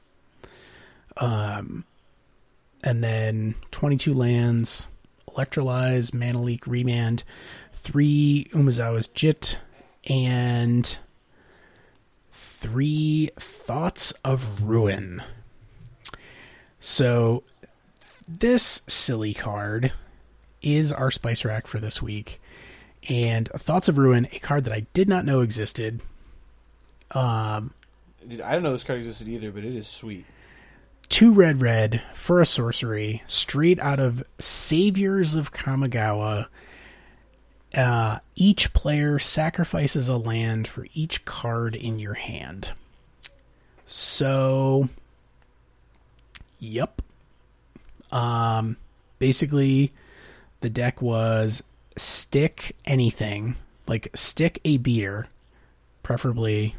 And then 22 lands, Electrolyze, Mana Leak, Remand, 3 Umezawa's Jit, and 3 Thoughts of Ruin. So this silly card is our spice rack for this week. And Thoughts of Ruin, a card that I did not know existed. I don't know this card existed either, but it is sweet. 2 red for a sorcery, straight out of Saviors of Kamigawa. Each player sacrifices a land for each card in your hand. So, yep. Basically, the deck was stick anything, like stick a beater, preferably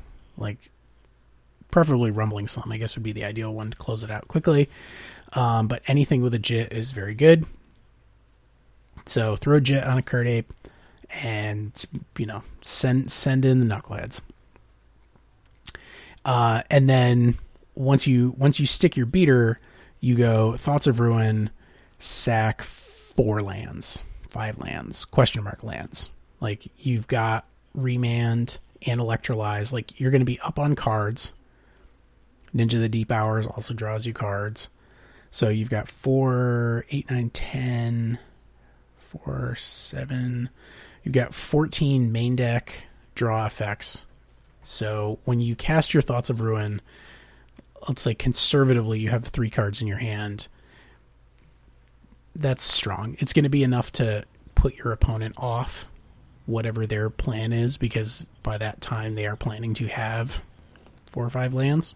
Rumbling Slum, I guess, would be the ideal one to close it out quickly. But anything with a Jit is very good. So throw Jit on a Curd Ape and, send in the Knuckleheads. And then once you stick your beater, you go Thoughts of Ruin, sack 5 lands, question mark lands. Like you've got Remand and Electrolyze. Like you're going to be up on cards. Ninja the Deep Hours also draws you cards. So you've got 4, 8, 9, 10, 4, 7. You've got 14 main deck draw effects. So when you cast your Thoughts of Ruin, let's say conservatively you have 3 cards in your hand. That's strong. It's going to be enough to put your opponent off whatever their plan is, because by that time they are planning to have 4 or 5 lands.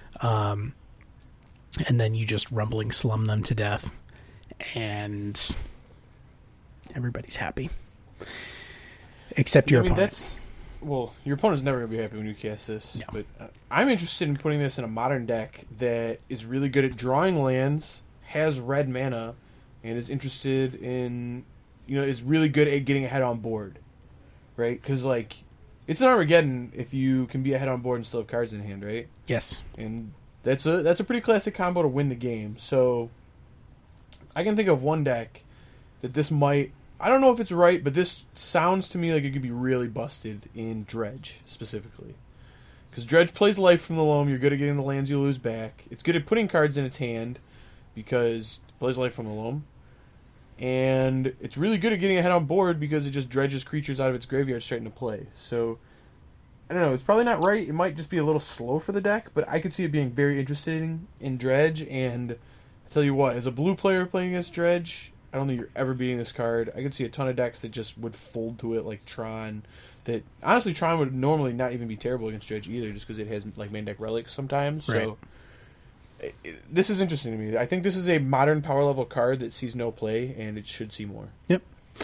And then you just Rumbling Slum them to death, and everybody's happy. Except your opponent. Your opponent's never going to be happy when you cast this. No. But I'm interested in putting this in a modern deck that is really good at drawing lands, has red mana, and is interested in is really good at getting ahead on board, right? Because like it's an Armageddon if you can be ahead on board and still have cards in hand, right? Yes. And that's a pretty classic combo to win the game. So I can think of one deck that this might. I don't know if it's right, but this sounds to me like it could be really busted in Dredge specifically. Because Dredge plays life from the loam. You're good at getting the lands you lose back. It's good at putting cards in its hand because it plays life from the loam. And it's really good at getting ahead on board because it just dredges creatures out of its graveyard straight into play. So, I don't know. It's probably not right. It might just be a little slow for the deck, but I could see it being very interesting in Dredge. And I tell you what, as a blue player playing against Dredge, I don't think you're ever beating this card. I could see a ton of decks that just would fold to it, like Tron. That honestly, Tron would normally not even be terrible against Dredge either, just because it has like main deck relics sometimes. Right. So this is interesting to me. I think this is a modern power level card that sees no play, and it should see more. Yep.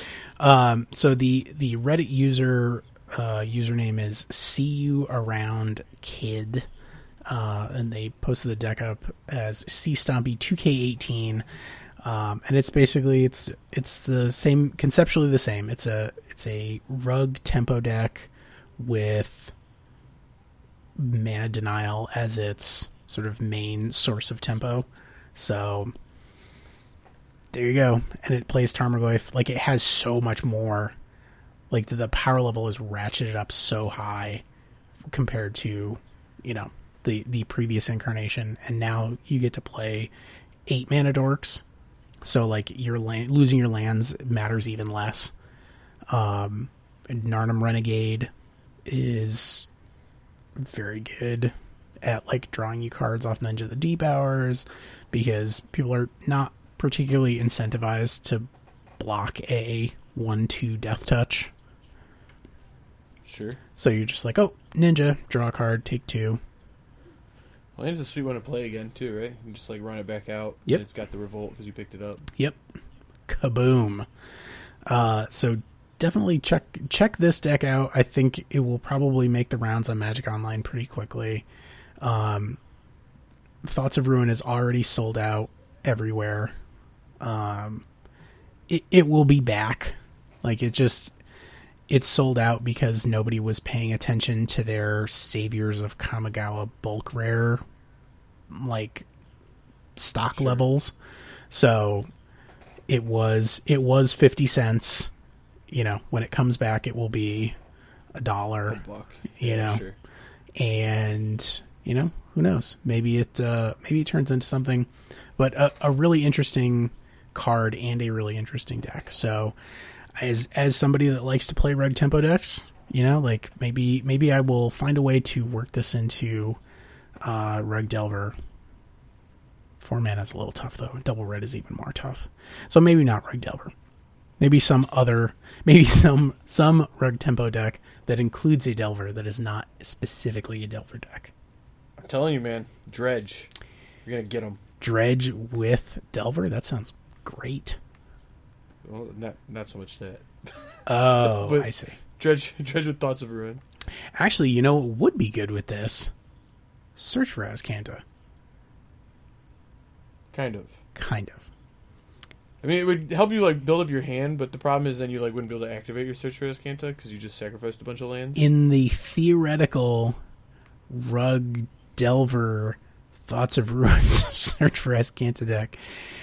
So the Reddit user username is See You Around Kid, and they posted the deck up as C Stompy 2K18. And it's basically it's the same, conceptually the same. It's a rug tempo deck with mana denial as its sort of main source of tempo. So there you go. And it plays Tarmogoyf. Like, it has so much more. Like, the power level is ratcheted up so high compared to, the previous incarnation. And now you get to play 8 mana dorks. So, like, losing your lands matters even less. Narnum Renegade is very good at, like, drawing you cards off Ninja of the Deep Hours, because people are not particularly incentivized to block a 1/2 Death Touch. Sure. So you're just like, oh, Ninja, draw a card, take 2. Well, it's a sweet one to play again, too, right? You can just, like, run it back out. Yep. And it's got the Revolt because you picked it up. Yep. Kaboom. So definitely check this deck out. I think it will probably make the rounds on Magic Online pretty quickly. Thoughts of Ruin is already sold out everywhere. It will be back. Like, it's sold out because nobody was paying attention to their Saviors of Kamigawa bulk rare, like, stock levels. So it was 50 cents. When it comes back, it will be $1. $1. Sure. And who knows? Maybe it turns into something. But a really interesting card and a really interesting deck. So as somebody that likes to play reg tempo decks, like, maybe I will find a way to work this into Reg Delver. 4 mana is a little tough, though. Double red is even more tough. So maybe not Reg Delver. Maybe some rug tempo deck that includes a Delver that is not specifically a Delver deck. I'm telling you, man. Dredge. You're going to get them. Dredge with Delver? That sounds great. Well, not so much that. Oh, but I see. Dredge with Thoughts of Ruin. Actually, what would be good with this? Search for Azcanta. Kind of. I mean, it would help you, like, build up your hand, but the problem is then you, like, wouldn't be able to activate your Search for Azcanta because you just sacrificed a bunch of lands. In the theoretical Rug Delver Thoughts of Ruin Search for Azcanta deck.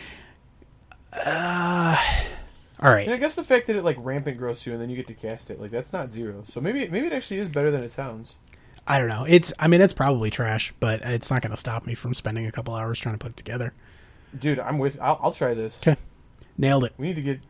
All right. And I guess the fact that it, like, rampant growths you and then you get to cast it, like, that's not 0. So maybe it actually is better than it sounds. I don't know. It's probably trash, but it's not going to stop me from spending a couple hours trying to put it together. Dude, I'll try this. Okay. Nailed it. We need to get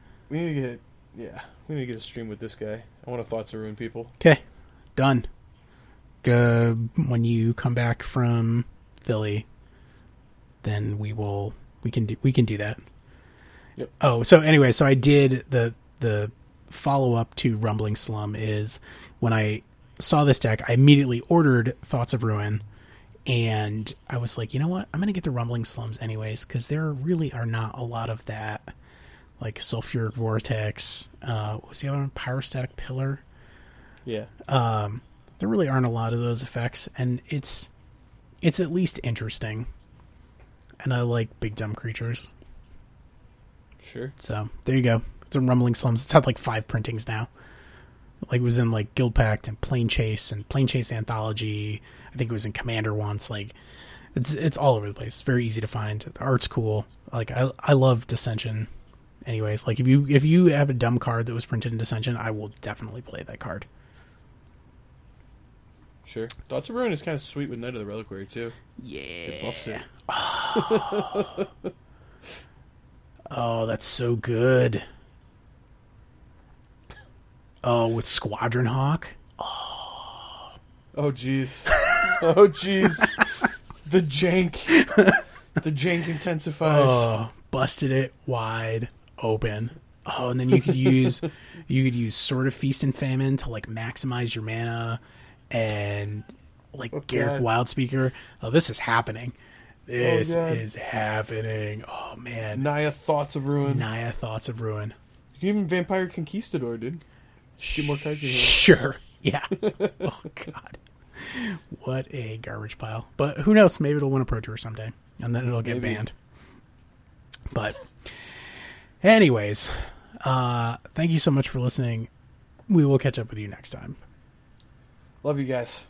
a stream with this guy. I want to Thoughts of Ruin people. Okay. Done. When you come back from Philly, then we can do that. Yep. Oh, so anyway, so I did the follow up to Rumbling Slum is when I saw this deck, I immediately ordered Thoughts of Ruin, and I was like, you know what? I'm going to get the Rumbling Slums anyways, because there really are not a lot of that, like Sulfuric Vortex. What was the other one? Pyrostatic Pillar. Yeah. There really aren't a lot of those effects, and it's at least interesting. And I like big dumb creatures. Sure. So there you go. It's in Rumbling Slums. It's had like 5 printings now. Like, it was in like Guild Pact and Plane Chase Anthology. I think it was in Commander once. Like, it's all over the place. It's very easy to find. The art's cool. Like, I love Dissension. Anyways, like, if you have a dumb card that was printed in Dissension, I will definitely play that card. Sure. Thoughts of Ruin is kind of sweet with Knight of the Reliquary too. Yeah. It buffs it. Oh, that's so good. Oh, with Squadron Hawk. Oh jeez. Oh jeez. The jank. The jank intensifies. Oh, busted it wide open. Oh, and then you could use Sword of Feast and Famine to like maximize your mana, and like Garruk Wildspeaker. Oh, this is happening. This is happening. Oh man. Naya Thoughts of Ruin. You can even Vampire Conquistador, dude. Just get more cards in here. Sure. Yeah. Oh god. What a garbage pile. But who knows? Maybe it'll win a Pro Tour someday, and then it'll get banned. But anyways, thank you so much for listening. We will catch up with you next time. Love you guys.